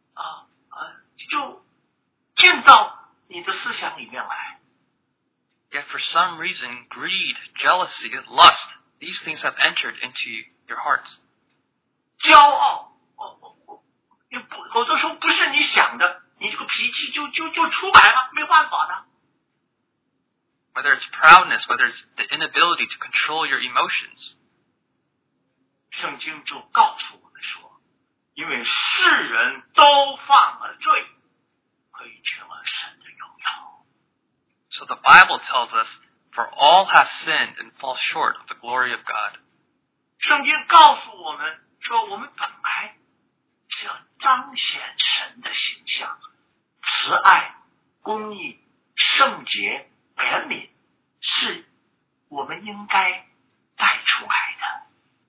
Speaker 1: 就进到你的思想里面来。
Speaker 2: Yet for some reason, greed, jealousy, lust, these things have entered into your hearts.
Speaker 1: 骄傲，有的时候不是你想的，你这个脾气就出来了，没办法的。
Speaker 2: Whether it's proudness, whether it's the inability to control your emotions.
Speaker 1: 圣经就告诉我们说，因为世人都犯了罪，亏缺了神的荣耀。
Speaker 2: So the Bible tells us, for all have sinned and fall short of the glory of God.
Speaker 1: 圣经告诉我们说，我们本来是要彰显神的形象，慈爱、公义、圣洁、怜悯，是我们应该带出来的。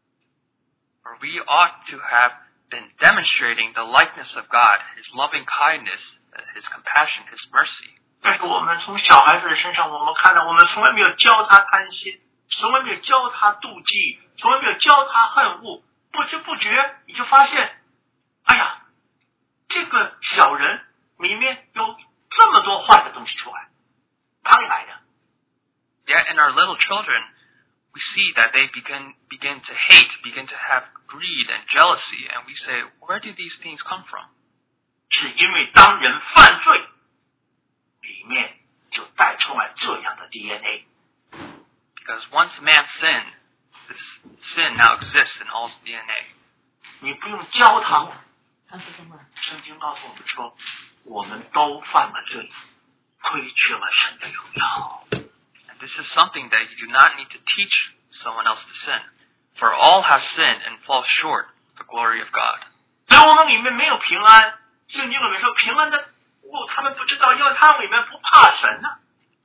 Speaker 2: For we ought to have been demonstrating the likeness of God, His loving kindness, His compassion, His mercy.
Speaker 1: 但是我们从小孩子的身上，我们看到我们从来没有教他贪心，从来没有教他妒忌，从来没有教他恨恶，不知不觉你就发现，哎呀，这个小人里面有这么多坏的东西出来，哪里来的？
Speaker 2: Yet in our little children, we see that they begin to hate, begin to have greed and jealousy, and we say, where do these things come from?
Speaker 1: 是因为当人犯罪，里面就带出来这样的 DNA。
Speaker 2: Because once man sinned, this sin now exists in all DNA.
Speaker 1: 你不用教他，圣经告诉我们说，我们都犯了罪，亏缺了神的荣耀。
Speaker 2: And this is something that you do not need to teach someone else to sin. For all have sinned and fall short of the glory of God.
Speaker 1: 所以我们里面没有平安，圣经里面说平安的他们不知道，因为他们里面不怕神呢。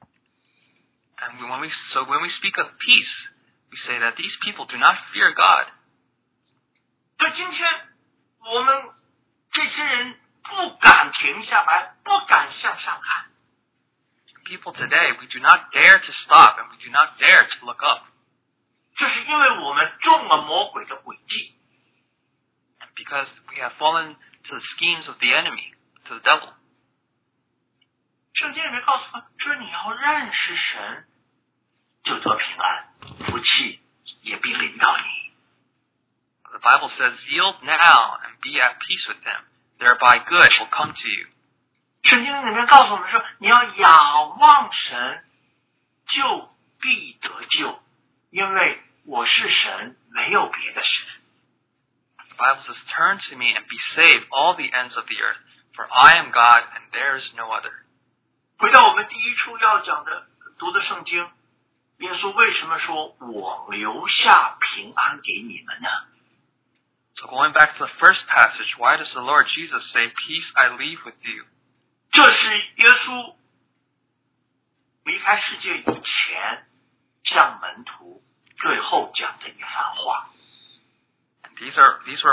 Speaker 2: And when we speak of peace, we say that these people do not fear God.
Speaker 1: 所以今天我们这些人不敢停下来，不敢向上看。
Speaker 2: People today, we do not dare to stop and we do not dare to look up.
Speaker 1: 这是因为我们中了魔鬼的诡计。
Speaker 2: And because we have fallen to the schemes of the enemy, to the devil.
Speaker 1: 圣经里面告诉他说，你要认识神，就得平安，福气也必临到你。
Speaker 2: The Bible says, yield now and be at peace with him. Thereby good will come to you.
Speaker 1: 圣经里面告诉我们说，你要仰望神，就必得救，因为我是神，没有别的神。
Speaker 2: The Bible says, turn to me and be saved, all the ends of the earth, for I am God and there is no other.
Speaker 1: 回到我们第一处要讲的读的圣经，耶稣为什么说我留下平安给你们呢？
Speaker 2: So going back to the first passage, why does the Lord Jesus say, peace I leave with you?
Speaker 1: 这是耶稣离开世界以前向门徒最后讲的一番话。
Speaker 2: And these were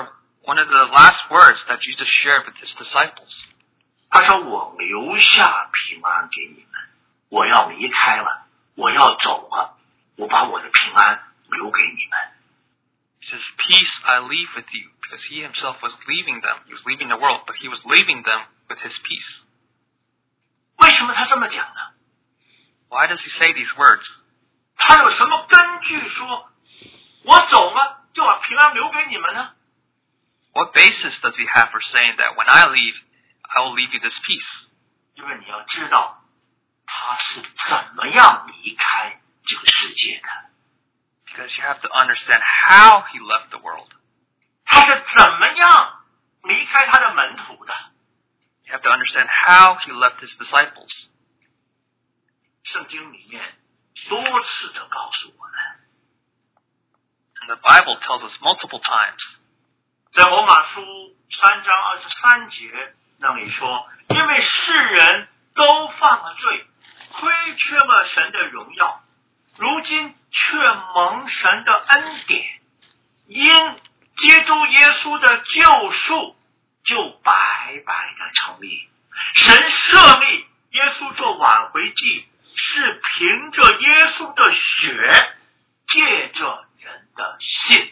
Speaker 2: one of the last words that Jesus shared with his disciples.
Speaker 1: 他说我留下平安给你们，我要离开了，我要走了，我把我的平安留给你们。
Speaker 2: He says, peace I leave with you, because he himself was leaving them. He was leaving the world, but he was leaving them with his peace.
Speaker 1: 为什么他这么讲呢？
Speaker 2: Why does he say these words?
Speaker 1: 他有什么根据说我走了就把平安留给你们呢？
Speaker 2: What basis does he have for saying that when I leave, I will leave you this peace?
Speaker 1: 因为你要知道他是怎么样离开这个世界的。
Speaker 2: Because you have to understand how he left the world.
Speaker 1: 他是怎么样离开他的门徒的。
Speaker 2: You have to understand how he left his disciples.
Speaker 1: 圣经里面多次的告诉我们，
Speaker 2: And the Bible tells us multiple times.
Speaker 1: 在罗马书3章23节那里说，因为世人都犯了罪，亏缺了神的荣耀，如今却蒙神的恩典，因基督耶稣的救赎就白白的成立。神设立耶稣做挽回祭，是凭着耶稣的血，借着人的信。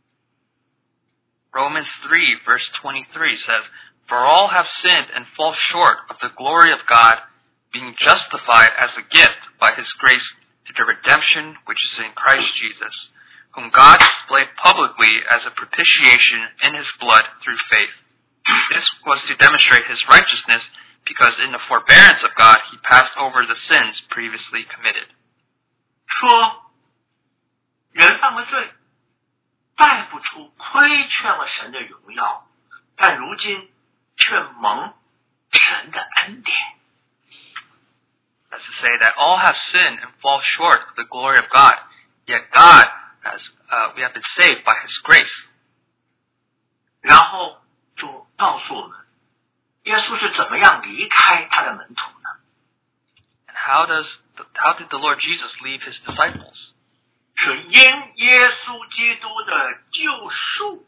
Speaker 2: Romans 3 verse 23 says, For all have sinned and fall short of the glory of God, being justified as a gift by his grace through the redemption which is in Christ Jesus, whom God displayed publicly as a propitiation in his blood through faith. This was to demonstrate his righteousness, because in the forbearance of God he passed over the sins previously committed.
Speaker 1: 说人犯了罪，带不出亏缺了神的荣耀，但如今却蒙神的恩典。
Speaker 2: That's to say that all have sinned and fall short of the glory of God, yet God has, we have been saved by his grace.
Speaker 1: 然后就告诉我们，耶稣是怎么样离开他的门徒呢？
Speaker 2: And how did the Lord Jesus leave his disciples?
Speaker 1: 是因耶稣基督的救赎。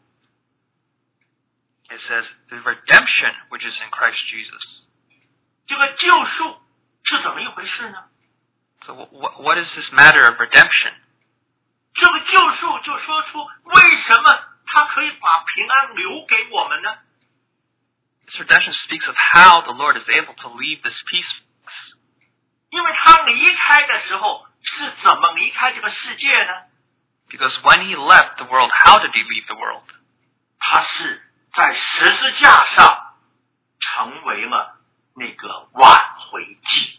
Speaker 2: It says, the redemption which is in Christ Jesus.
Speaker 1: 这个救赎是怎么一回事呢？
Speaker 2: So what is this matter of redemption?
Speaker 1: 这个救赎就说出为什么他可以把平安留给我们呢？
Speaker 2: This redemption speaks of how the Lord is able to leave this peace for us.
Speaker 1: 因为他离开的时候是怎么离开这个世界呢？
Speaker 2: Because when he left the world, how did he leave the world?
Speaker 1: 他是在十字架上成为了那个挽回祭。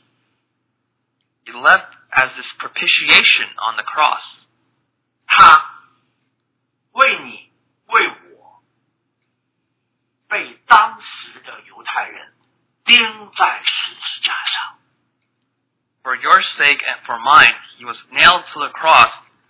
Speaker 2: He left as this propitiation on the cross.
Speaker 1: 他为你为我被当时的犹太人钉在十字架上。
Speaker 2: For your sake and for mine, he was nailed to the cross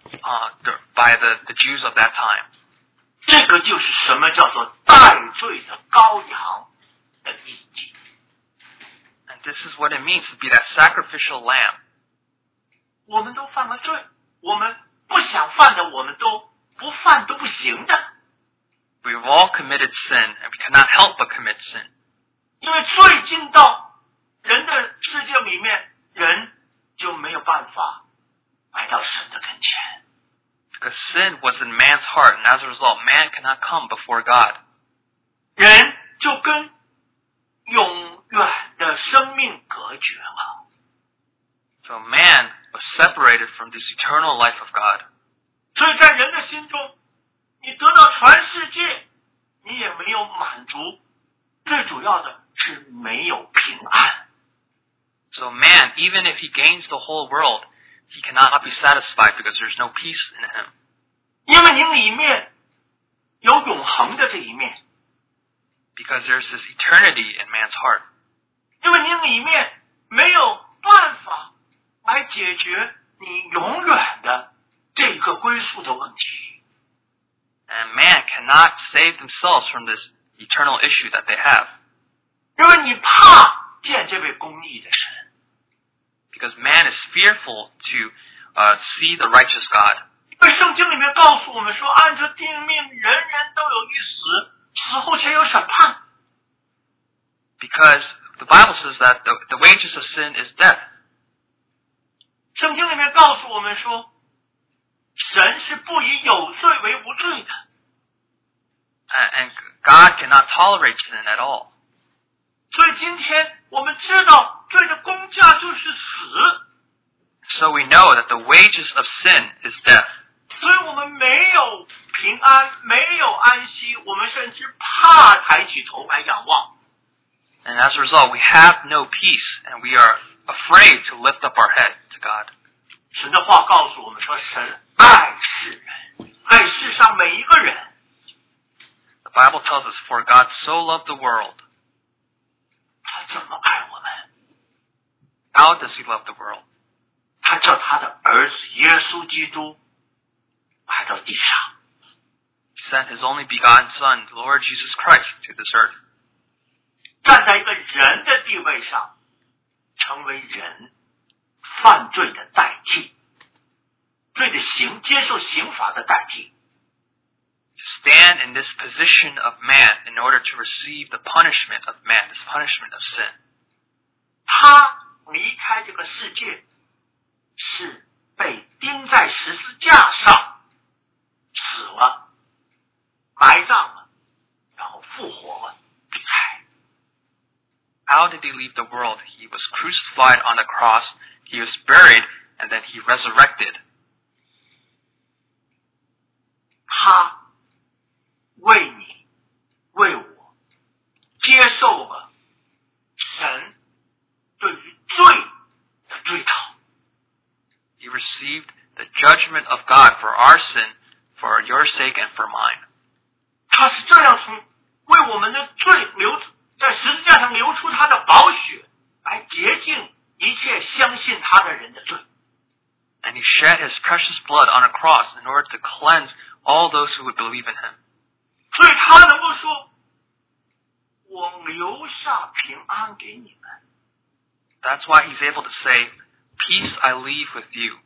Speaker 2: by the Jews of that time.
Speaker 1: 这个就是什么叫做代罪的羔羊的意境。
Speaker 2: And this is what it means to be that sacrificial lamb.
Speaker 1: 我们都犯了罪，我们不想犯的，我们都不犯都不行的。
Speaker 2: We've all committed sin, and we cannot help but commit sin.
Speaker 1: 因为罪进到人的世界里面，人就没有办法来到神的跟前。
Speaker 2: Because sin was in man's heart, and as a result, man cannot come before God.
Speaker 1: 人就跟永远的生命隔绝了。
Speaker 2: So man was separated from this eternal life of God.
Speaker 1: 所以在人的心中，你得到全世界，你也没有满足，最主要的是没有平安。
Speaker 2: So man, even if he gains the whole world, he cannot be satisfied because there's no peace in him.
Speaker 1: 因为你里面有永恒的这一面，
Speaker 2: Because there's this eternity in man's heart.
Speaker 1: 因为你里面没有办法来解决你永远的这个归宿的问题。
Speaker 2: And man cannot save themselves from this eternal issue that they have.
Speaker 1: 因为你怕见这位公义的神。
Speaker 2: Because man is fearful to see the righteous God.
Speaker 1: 因为圣经里面告诉我们说，按着定命，人人都有一死， 死后才有审判。
Speaker 2: Because the Bible says that the wages of sin is death.
Speaker 1: 圣经里面告诉我们说，神是不以有罪为无罪的。
Speaker 2: And God cannot tolerate sin at all.
Speaker 1: 所以今天我们知道罪的工价就是死，
Speaker 2: So we know that the wages of sin is death.
Speaker 1: 所以我们没有平安，没有安息，我们甚至怕抬起头来仰望。
Speaker 2: And as a result, we have no peace, and we are afraid to lift up our head to God.
Speaker 1: 神的话告诉我们说，神爱世人，爱世上每一个人。
Speaker 2: The Bible tells us, "For God so loved the world."
Speaker 1: 他怎么爱我们？
Speaker 2: How does He love the world?
Speaker 1: 他叫他的儿子耶稣基督来到地上，
Speaker 2: He sent His only begotten Son, the Lord Jesus Christ, to this earth.
Speaker 1: 站在一个人的地位上，成为人犯罪的代替，罪的接受刑罚的代替。
Speaker 2: To stand in this position of man in order to receive the punishment of man, this punishment of sin.
Speaker 1: 他离开这个世界，是被钉在十字架上，死了，埋葬了，然后复活了，离开。
Speaker 2: How did He leave the world? He was crucified on the cross, He was buried, and then He resurrected.
Speaker 1: 他为你，为我，接受了神对于罪的追讨。
Speaker 2: He received the judgment of God for our sin, for your sake and for mine.
Speaker 1: 他是这样从为我们的罪在十字架上流出他的宝血，来洁净一切相信他的人的罪。
Speaker 2: And He shed His precious blood on a cross in order to cleanse all those who would believe in Him.
Speaker 1: 所以他能够说，我留下平安给你们。
Speaker 2: That's why He's able to say, "Peace I leave with you."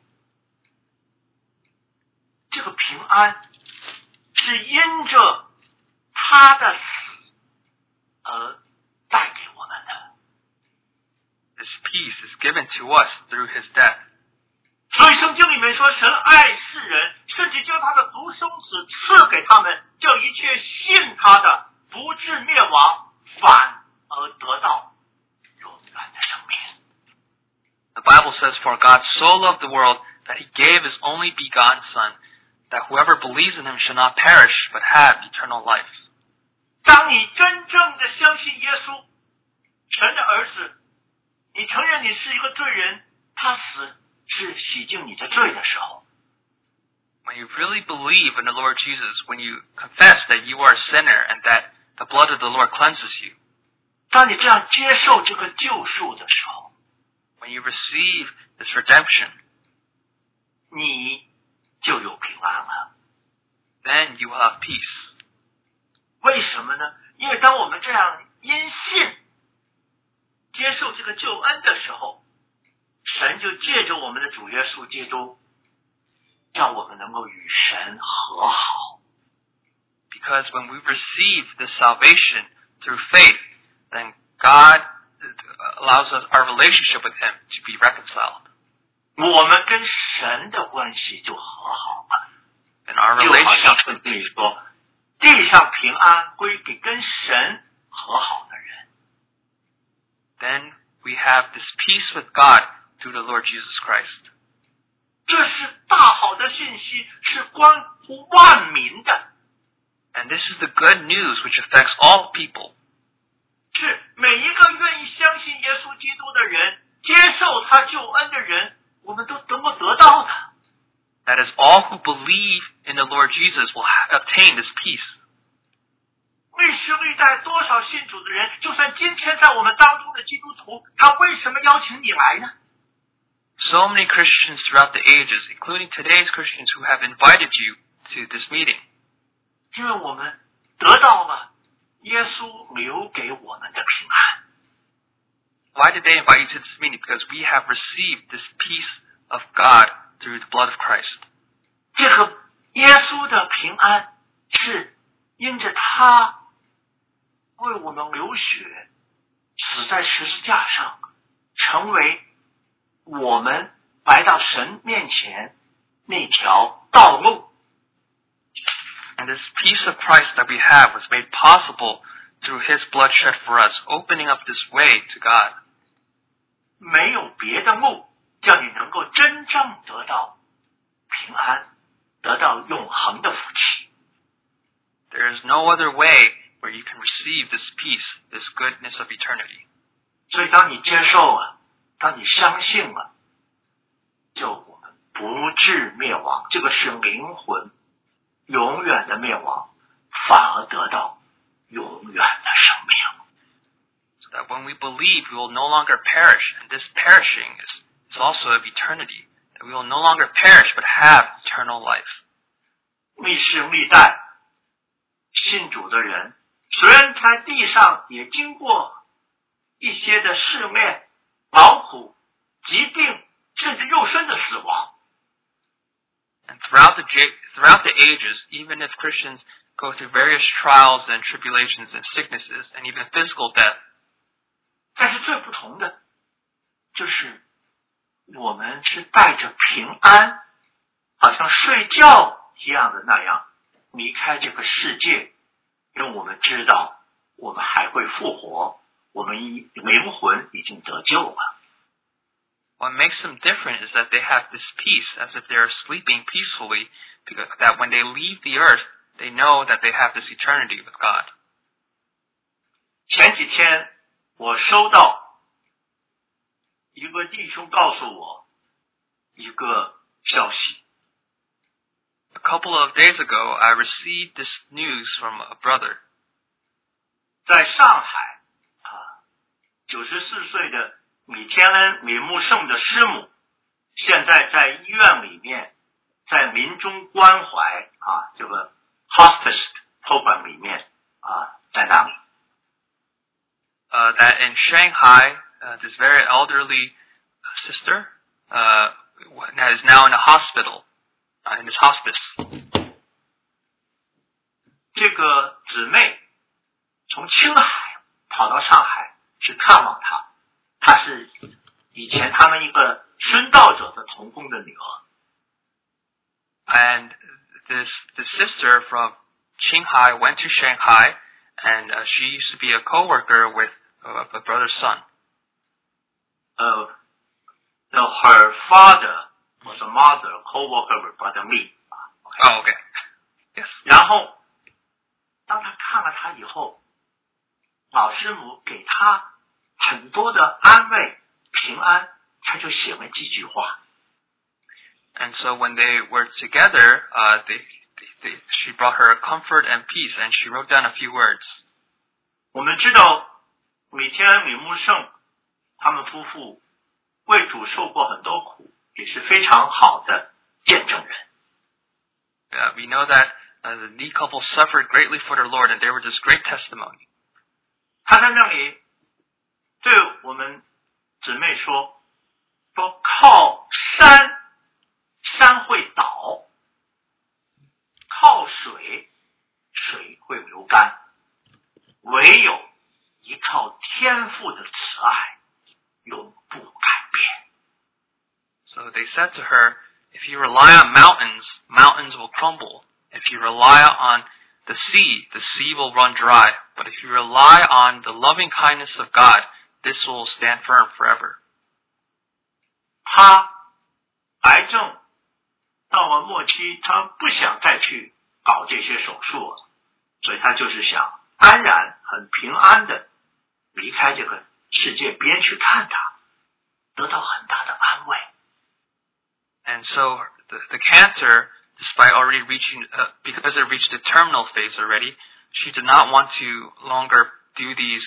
Speaker 1: 这个平安是因着他的死而带给我们的。
Speaker 2: This peace is given to us through His death.
Speaker 1: 所以圣经里面说，神爱世人，甚至将他的独生子赐给他们，叫一切信他的不至灭亡，反而得到永远的生命。
Speaker 2: The Bible says, "For God so loved the world that He gave His only begotten Son, that whoever believes in Him shall not perish, but have eternal life."
Speaker 1: 当你真正的相信耶稣，神的儿子，你承认你是一个罪人，他死是洗净你的罪的时候，
Speaker 2: When you really believe in the Lord Jesus, when you confess that you are a sinner and that the blood of the Lord cleanses you,
Speaker 1: 当你这样接受这个救赎的时候，
Speaker 2: when you receive this redemption,
Speaker 1: 你就有平安了。
Speaker 2: then you will have peace.
Speaker 1: 为什么呢？因为当我们这样因信接受这个救恩的时候，神就借着我们的主耶稣基督，让我们能够与神和好。
Speaker 2: Because when we receive this salvation through faith, then God allows us our relationship with Him to be reconciled.
Speaker 1: 我们跟神的关系就和好了。
Speaker 2: And our
Speaker 1: 就好像
Speaker 2: relationship,
Speaker 1: 圣经里说，地上平安归给跟神和好的人。
Speaker 2: then we have this peace with God through the Lord Jesus Christ.
Speaker 1: 这是大好的信息，是关乎万民的。
Speaker 2: And this is the good news which affects all people.
Speaker 1: 是每一个愿意相信耶稣基督的人，接受他救恩的人，我们都能够得到的。
Speaker 2: That is, all who believe in the Lord Jesus will obtain this peace.
Speaker 1: 历史历代多少信主的人，就算今天在我们当中的基督徒，他为什么邀请你来呢？
Speaker 2: So many Christians throughout the ages, including today's Christians who have invited you to this meeting.
Speaker 1: 因为我们得到了耶稣留给我们的平安。
Speaker 2: Why did they invite you to this meeting? Because we have received this peace of God through the blood of Christ.
Speaker 1: 这个耶稣的平安是因着他为我们流血，死在十字架上，成为我们来到神面前那条道路。
Speaker 2: And this peace of Christ that we have was made possible through His blood shed for us, opening up this way to God.
Speaker 1: 没有别的路叫你能够真正得到平安，得到永恒的福气。
Speaker 2: There is no other way where you can receive this peace, this goodness of eternity.
Speaker 1: 所以当你接受了，当你相信了，就我们不至灭亡，这个是灵魂永远的灭亡，反而得到永远的生命。
Speaker 2: So that when we believe, we will no longer perish, and this perishing is also of eternity, that we will no longer perish but have eternal life.
Speaker 1: 历世历代信主的人，虽然在地上也经过一些的试炼、劳苦、疾病，甚至肉身的死亡。
Speaker 2: And throughout the ages, even if Christians go through various trials and tribulations and sicknesses and even physical death,
Speaker 1: 但是最不同的就是我们是带着平安，好像睡觉一样的那样离开这个世界，因为我们知道我们还会复活，我们灵魂已经得救了。
Speaker 2: What makes them different is that they have this peace, as if they are sleeping peacefully, because that when they leave the earth, they know that they have this eternity with God.
Speaker 1: 前几天我收到一个弟兄告诉我一个消息。
Speaker 2: A couple of days ago, I received this news from a brother.
Speaker 1: 在上海94岁的米天恩米木胜的师母，现在在医院里面，在临终关怀这个 hospice program 里面在那里。
Speaker 2: That in Shanghai, this very elderly sister that is now in a hospital, in this hospice.
Speaker 1: 这个姊妹从青海跑到上海去看望她，她是以前他们一个殉道者的同工的女儿。
Speaker 2: And the sister from Qinghai went to Shanghai, and she used to be a co-worker with a brother's son.
Speaker 1: Her father was a mother, co-worker with brother me.
Speaker 2: Oh, okay. Yes.
Speaker 1: 然后，当他看了他以后，老师母给他很多的安慰、平安，他就写了几句话。
Speaker 2: And so when they were together, she brought her comfort and peace, and she wrote down a few words.
Speaker 1: 我们知道米天恩、米木胜他们夫妇为主受过很多苦，也是非常好的见证人。
Speaker 2: We know that the Lee couple suffered greatly for their Lord, and they were this great testimony.
Speaker 1: 他在那里对我们姊妹说靠山会倒，靠水会流干，唯有依靠天父的慈爱永不改变。
Speaker 2: So they said to her, if you rely on mountains, mountains will crumble. If you rely on the sea will run dry. But if you rely on the loving kindness of God, this will stand firm forever.
Speaker 1: 他癌症到了末期，他不想再去搞这些手术了，所以他就是想安然、很平安的离开这个世界，别人去看他，得到很大的安慰。
Speaker 2: And so the cancer, despite already reaching, because it reached the terminal phase already, she did not want to longer do these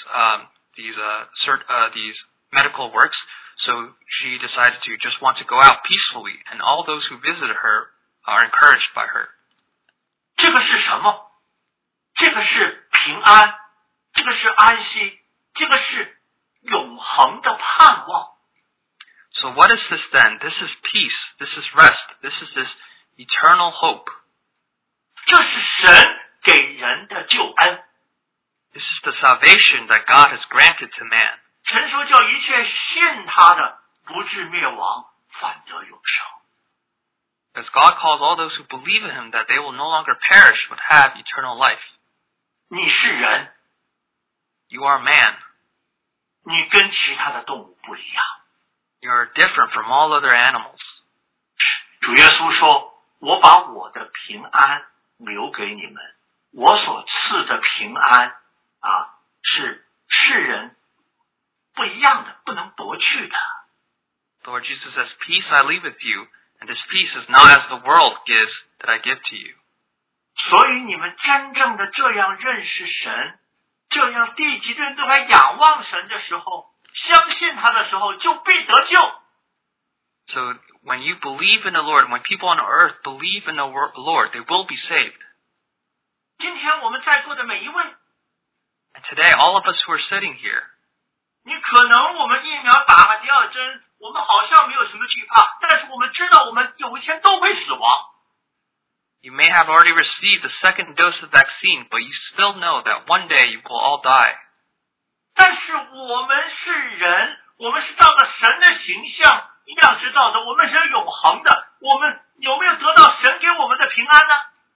Speaker 2: medical works. So she decided to just want to go out peacefully, and all those who visited her are encouraged by her.
Speaker 1: 这个是什么？这个是平安，这个是安息，这个是永恒的盼望。
Speaker 2: So what is this then? This is peace. This is rest. This is this eternal hope.
Speaker 1: 这是神给人的救恩。
Speaker 2: This is the salvation that God has granted to man.
Speaker 1: 神说叫一切信他的不至灭亡，反得永生。
Speaker 2: Because God calls all those who believe in him that they will no longer perish but have eternal life.
Speaker 1: 你是人，
Speaker 2: You are man.
Speaker 1: 你跟其他的动物不一样。
Speaker 2: You are different from all other animals.
Speaker 1: 主耶稣说，我把我的平安留给你们，我所赐的平安是世人不一样的，不能夺去的。
Speaker 2: The Lord Jesus says, Peace I leave with you, and this peace is not as the world gives that I give to you.
Speaker 1: 所以你们真正的这样认识神，这样地极的人都来仰望神的时候，相信他的时候，就必得救。
Speaker 2: So when you believe in the Lord, when people on earth believe in the Lord, they will be saved.
Speaker 1: 今天我们在座的每一位，
Speaker 2: And today, all of us who are sitting here,
Speaker 1: 你可能我们疫苗打了第二针，我们好像没有什么惧怕，但是我们知道我们有一天都会死亡。
Speaker 2: you may have already received the second dose of vaccine, but you still know that one day you will all die.
Speaker 1: 但是我们是人，我们是照着神的形象样式造的，我们是永恒的，我们有没有得到神给我们的平安呢？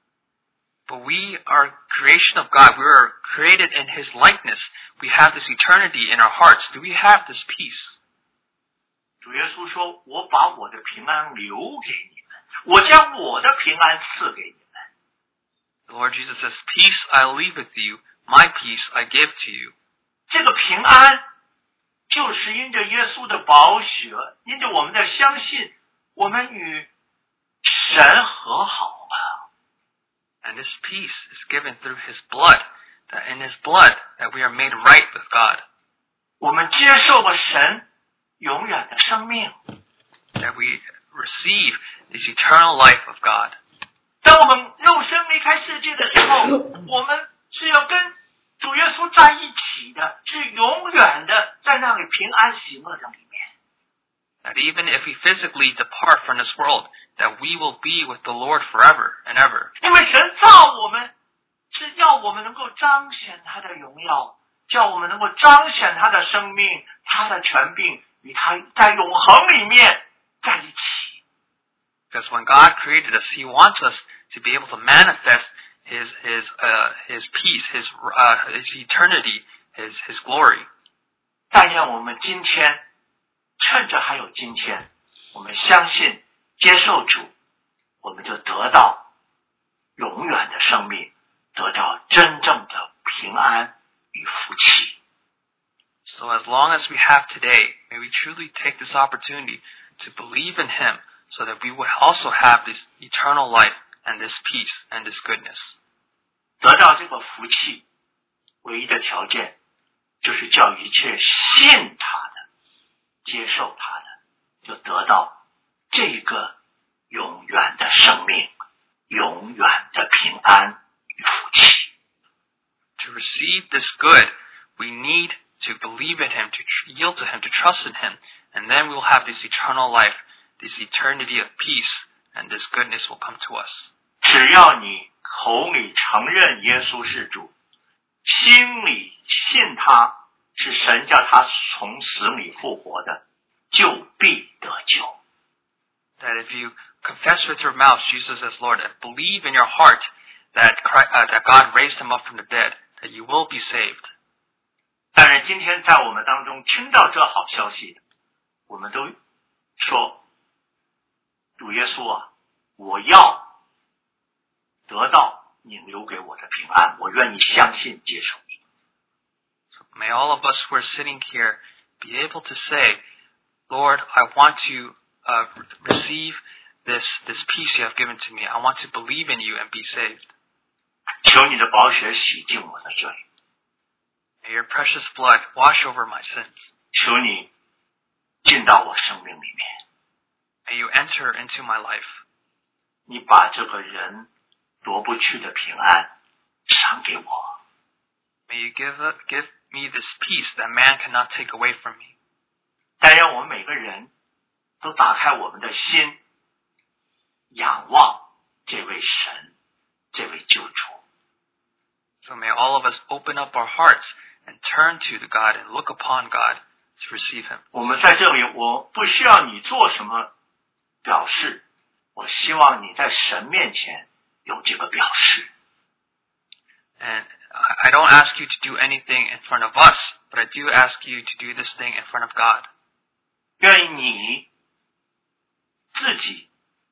Speaker 2: But we are creation of God. We are created in his likeness. We have this eternity in our hearts. Do we have this peace?
Speaker 1: 主耶稣说，我把我的平安留给你们，我将我的平安赐给你们。
Speaker 2: The Lord Jesus says, Peace I leave with you, my peace I give to you.
Speaker 1: 这个平安就是因着耶稣的宝血，因着我们的相信，我们与神和好了。
Speaker 2: And this peace is given through his blood, that in his blood that we are made right with God.
Speaker 1: 我们接受了神永远的生命。
Speaker 2: That we receive this eternal life of God.
Speaker 1: 当我们肉身离开世界的时候，我们是要跟主耶稣在一起的，是永远的在那里平安喜乐的里面。
Speaker 2: That even if we physically depart from this world, that we will be with the Lord forever and ever.
Speaker 1: 因为神造我们是要我们能够彰显他的荣耀，叫我们能够彰显他的生命，他的权柄与他在永恒里面在一起。
Speaker 2: Because when God created us, he wants us to be able to manifest his peace, his eternity, his glory.
Speaker 1: 但愿我们今天趁着还有今天，我们相信接受主，我们就得到永远的生命，得到真正的平安与福气。
Speaker 2: So as long as we have today, may we truly take this opportunity to believe in him so that we will also have this eternal life and this peace and this goodness.
Speaker 1: 得到这个福气，唯一的条件就是叫一切信他的、接受他的，就得到这个永远的生命、永远的平安与福气。
Speaker 2: To receive this good, we need to believe in him, to yield to him, to trust in him, and then we will have this eternal life, this eternity of peace, and this goodness will come to us.
Speaker 1: 只要你口里承认耶稣是主，心里信他是神叫他从死里复活的，就必得救。
Speaker 2: That if you confess with your mouth Jesus as Lord and believe in your heart that God raised him up from the dead, that you will be saved.
Speaker 1: 当然，今天在我们当中听到这好消息的，我们都说：“主耶稣啊，我要得到你留给我的平安，我愿意相信接受你。”
Speaker 2: So may all of us who are sitting here be able to say, Lord, I want to receive this peace you have given to me. I want to believe in you and be saved.
Speaker 1: 求你的宝血洗净我的罪，
Speaker 2: May your precious blood wash over my sins.
Speaker 1: 求你进到我生命里面，
Speaker 2: May you enter into my life.
Speaker 1: 你把这个人夺不去的平安赏给我。
Speaker 2: May you give me this peace that man cannot take away from me.
Speaker 1: 但愿我们每个人都打开我们的心，仰望这位神，这位救主。
Speaker 2: So may all of us open up our hearts and turn to the God and look upon God to receive Him.
Speaker 1: 我们在这里，我不需要你做什么表示，我希望你在神面前有这个表示。
Speaker 2: And I don't ask you to do anything in front of us, but I do ask you to do this thing in front of God.
Speaker 1: 愿你自己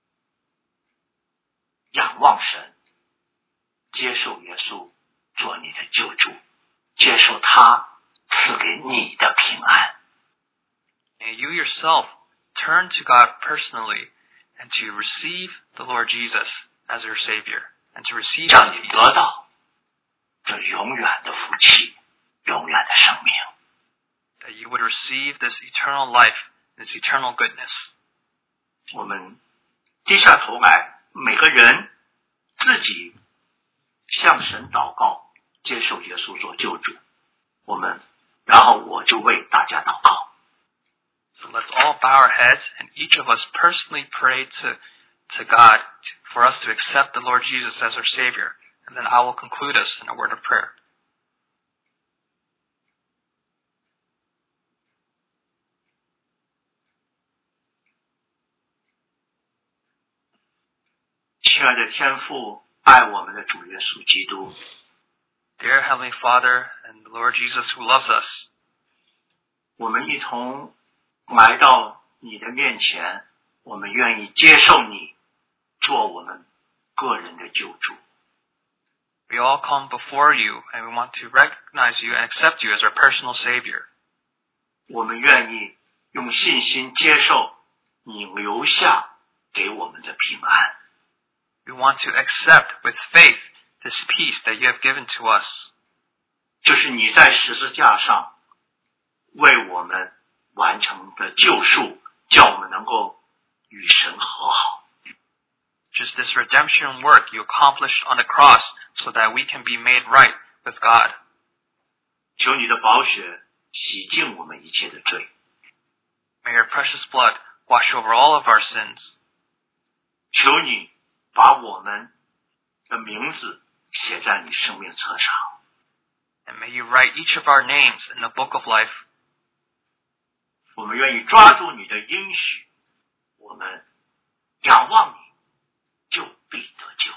Speaker 1: 仰望神，接受耶稣做你的救主，接受他赐给你的平安。
Speaker 2: And you yourself turn to God personally and to receive the Lord Jesus as your Savior and to receive His
Speaker 1: 让你
Speaker 2: peace.
Speaker 1: 得到这永远的福气，永远的生命。
Speaker 2: That you would receive this eternal life, this eternal goodness.
Speaker 1: 我们低下头来，每个人自己向神祷告，接受耶稣做救主。然后我就为大家祷告。
Speaker 2: So let's all bow our heads and each of us personally pray to God for us to accept the Lord Jesus as our Savior. And then I will conclude us in a word of prayer.
Speaker 1: 亲爱的天父，爱我们的主耶稣基督，
Speaker 2: Dear Heavenly Father and the Lord Jesus who loves us,
Speaker 1: 我们一同来到你的面前，我们愿意接受你做我们个人的救主。
Speaker 2: we all come before you and we want to recognize you and accept you as our personal Savior.
Speaker 1: 我们愿意用信心接受你留下给我们的平安。
Speaker 2: We want to accept with faith this peace that you have given to us.
Speaker 1: 就是你在十字架上为我们完成的救赎，叫我们能够与神和好。
Speaker 2: Just this redemption work you accomplished on the cross so that we can be made right with God.
Speaker 1: 求你的宝血洗净我们一切的罪。
Speaker 2: May your precious blood wash over all of our sins.
Speaker 1: 求你把我们的名字写在你生命册上。
Speaker 2: And may you write each of our names in the book of life.
Speaker 1: 我们愿意抓住你的应许，我们仰望你，就必得救。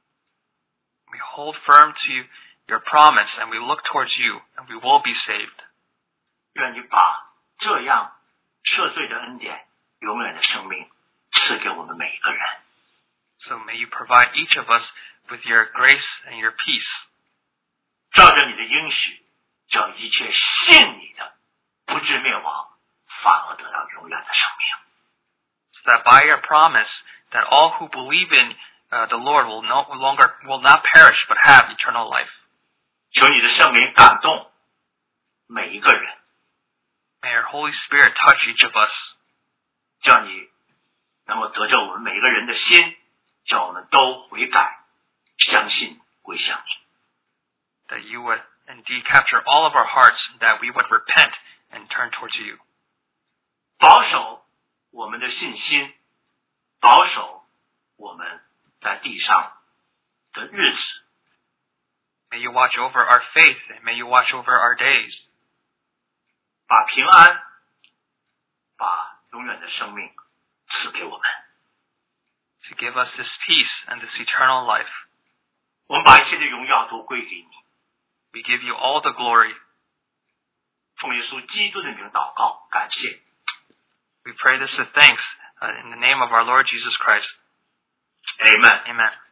Speaker 2: We hold firm to your promise and we look towards you and we will be saved.
Speaker 1: 愿你把这样赦罪的恩典、永远的生命赐给我们每一个人。
Speaker 2: So may you provide each of us with your grace and your peace.
Speaker 1: 照着你的应许，叫一切信你的不至灭亡，反而得到永远的生命。
Speaker 2: So that by your promise that all who believe in the Lord will not perish but have eternal life.
Speaker 1: 求你的圣灵感动每一个人，
Speaker 2: May your Holy Spirit touch each of us.
Speaker 1: 叫你能够得着我们每一个人的心，叫我们都悔改，相信归向你。
Speaker 2: That you would indeed capture all of our hearts, that we would repent and turn towards you.
Speaker 1: 保守我们的信心，保守我们在地上的日子。
Speaker 2: May you watch over our faith and may you watch over our days.
Speaker 1: 把平安，把永远的生命赐给我们。
Speaker 2: To give us this peace and this eternal life.
Speaker 1: 我们把一切的荣耀都归给你。
Speaker 2: We give you all the glory.
Speaker 1: 奉耶稣基督的名祷告，感谢。
Speaker 2: We pray this with thanks in the name of our Lord Jesus Christ.
Speaker 1: Amen.
Speaker 2: Amen.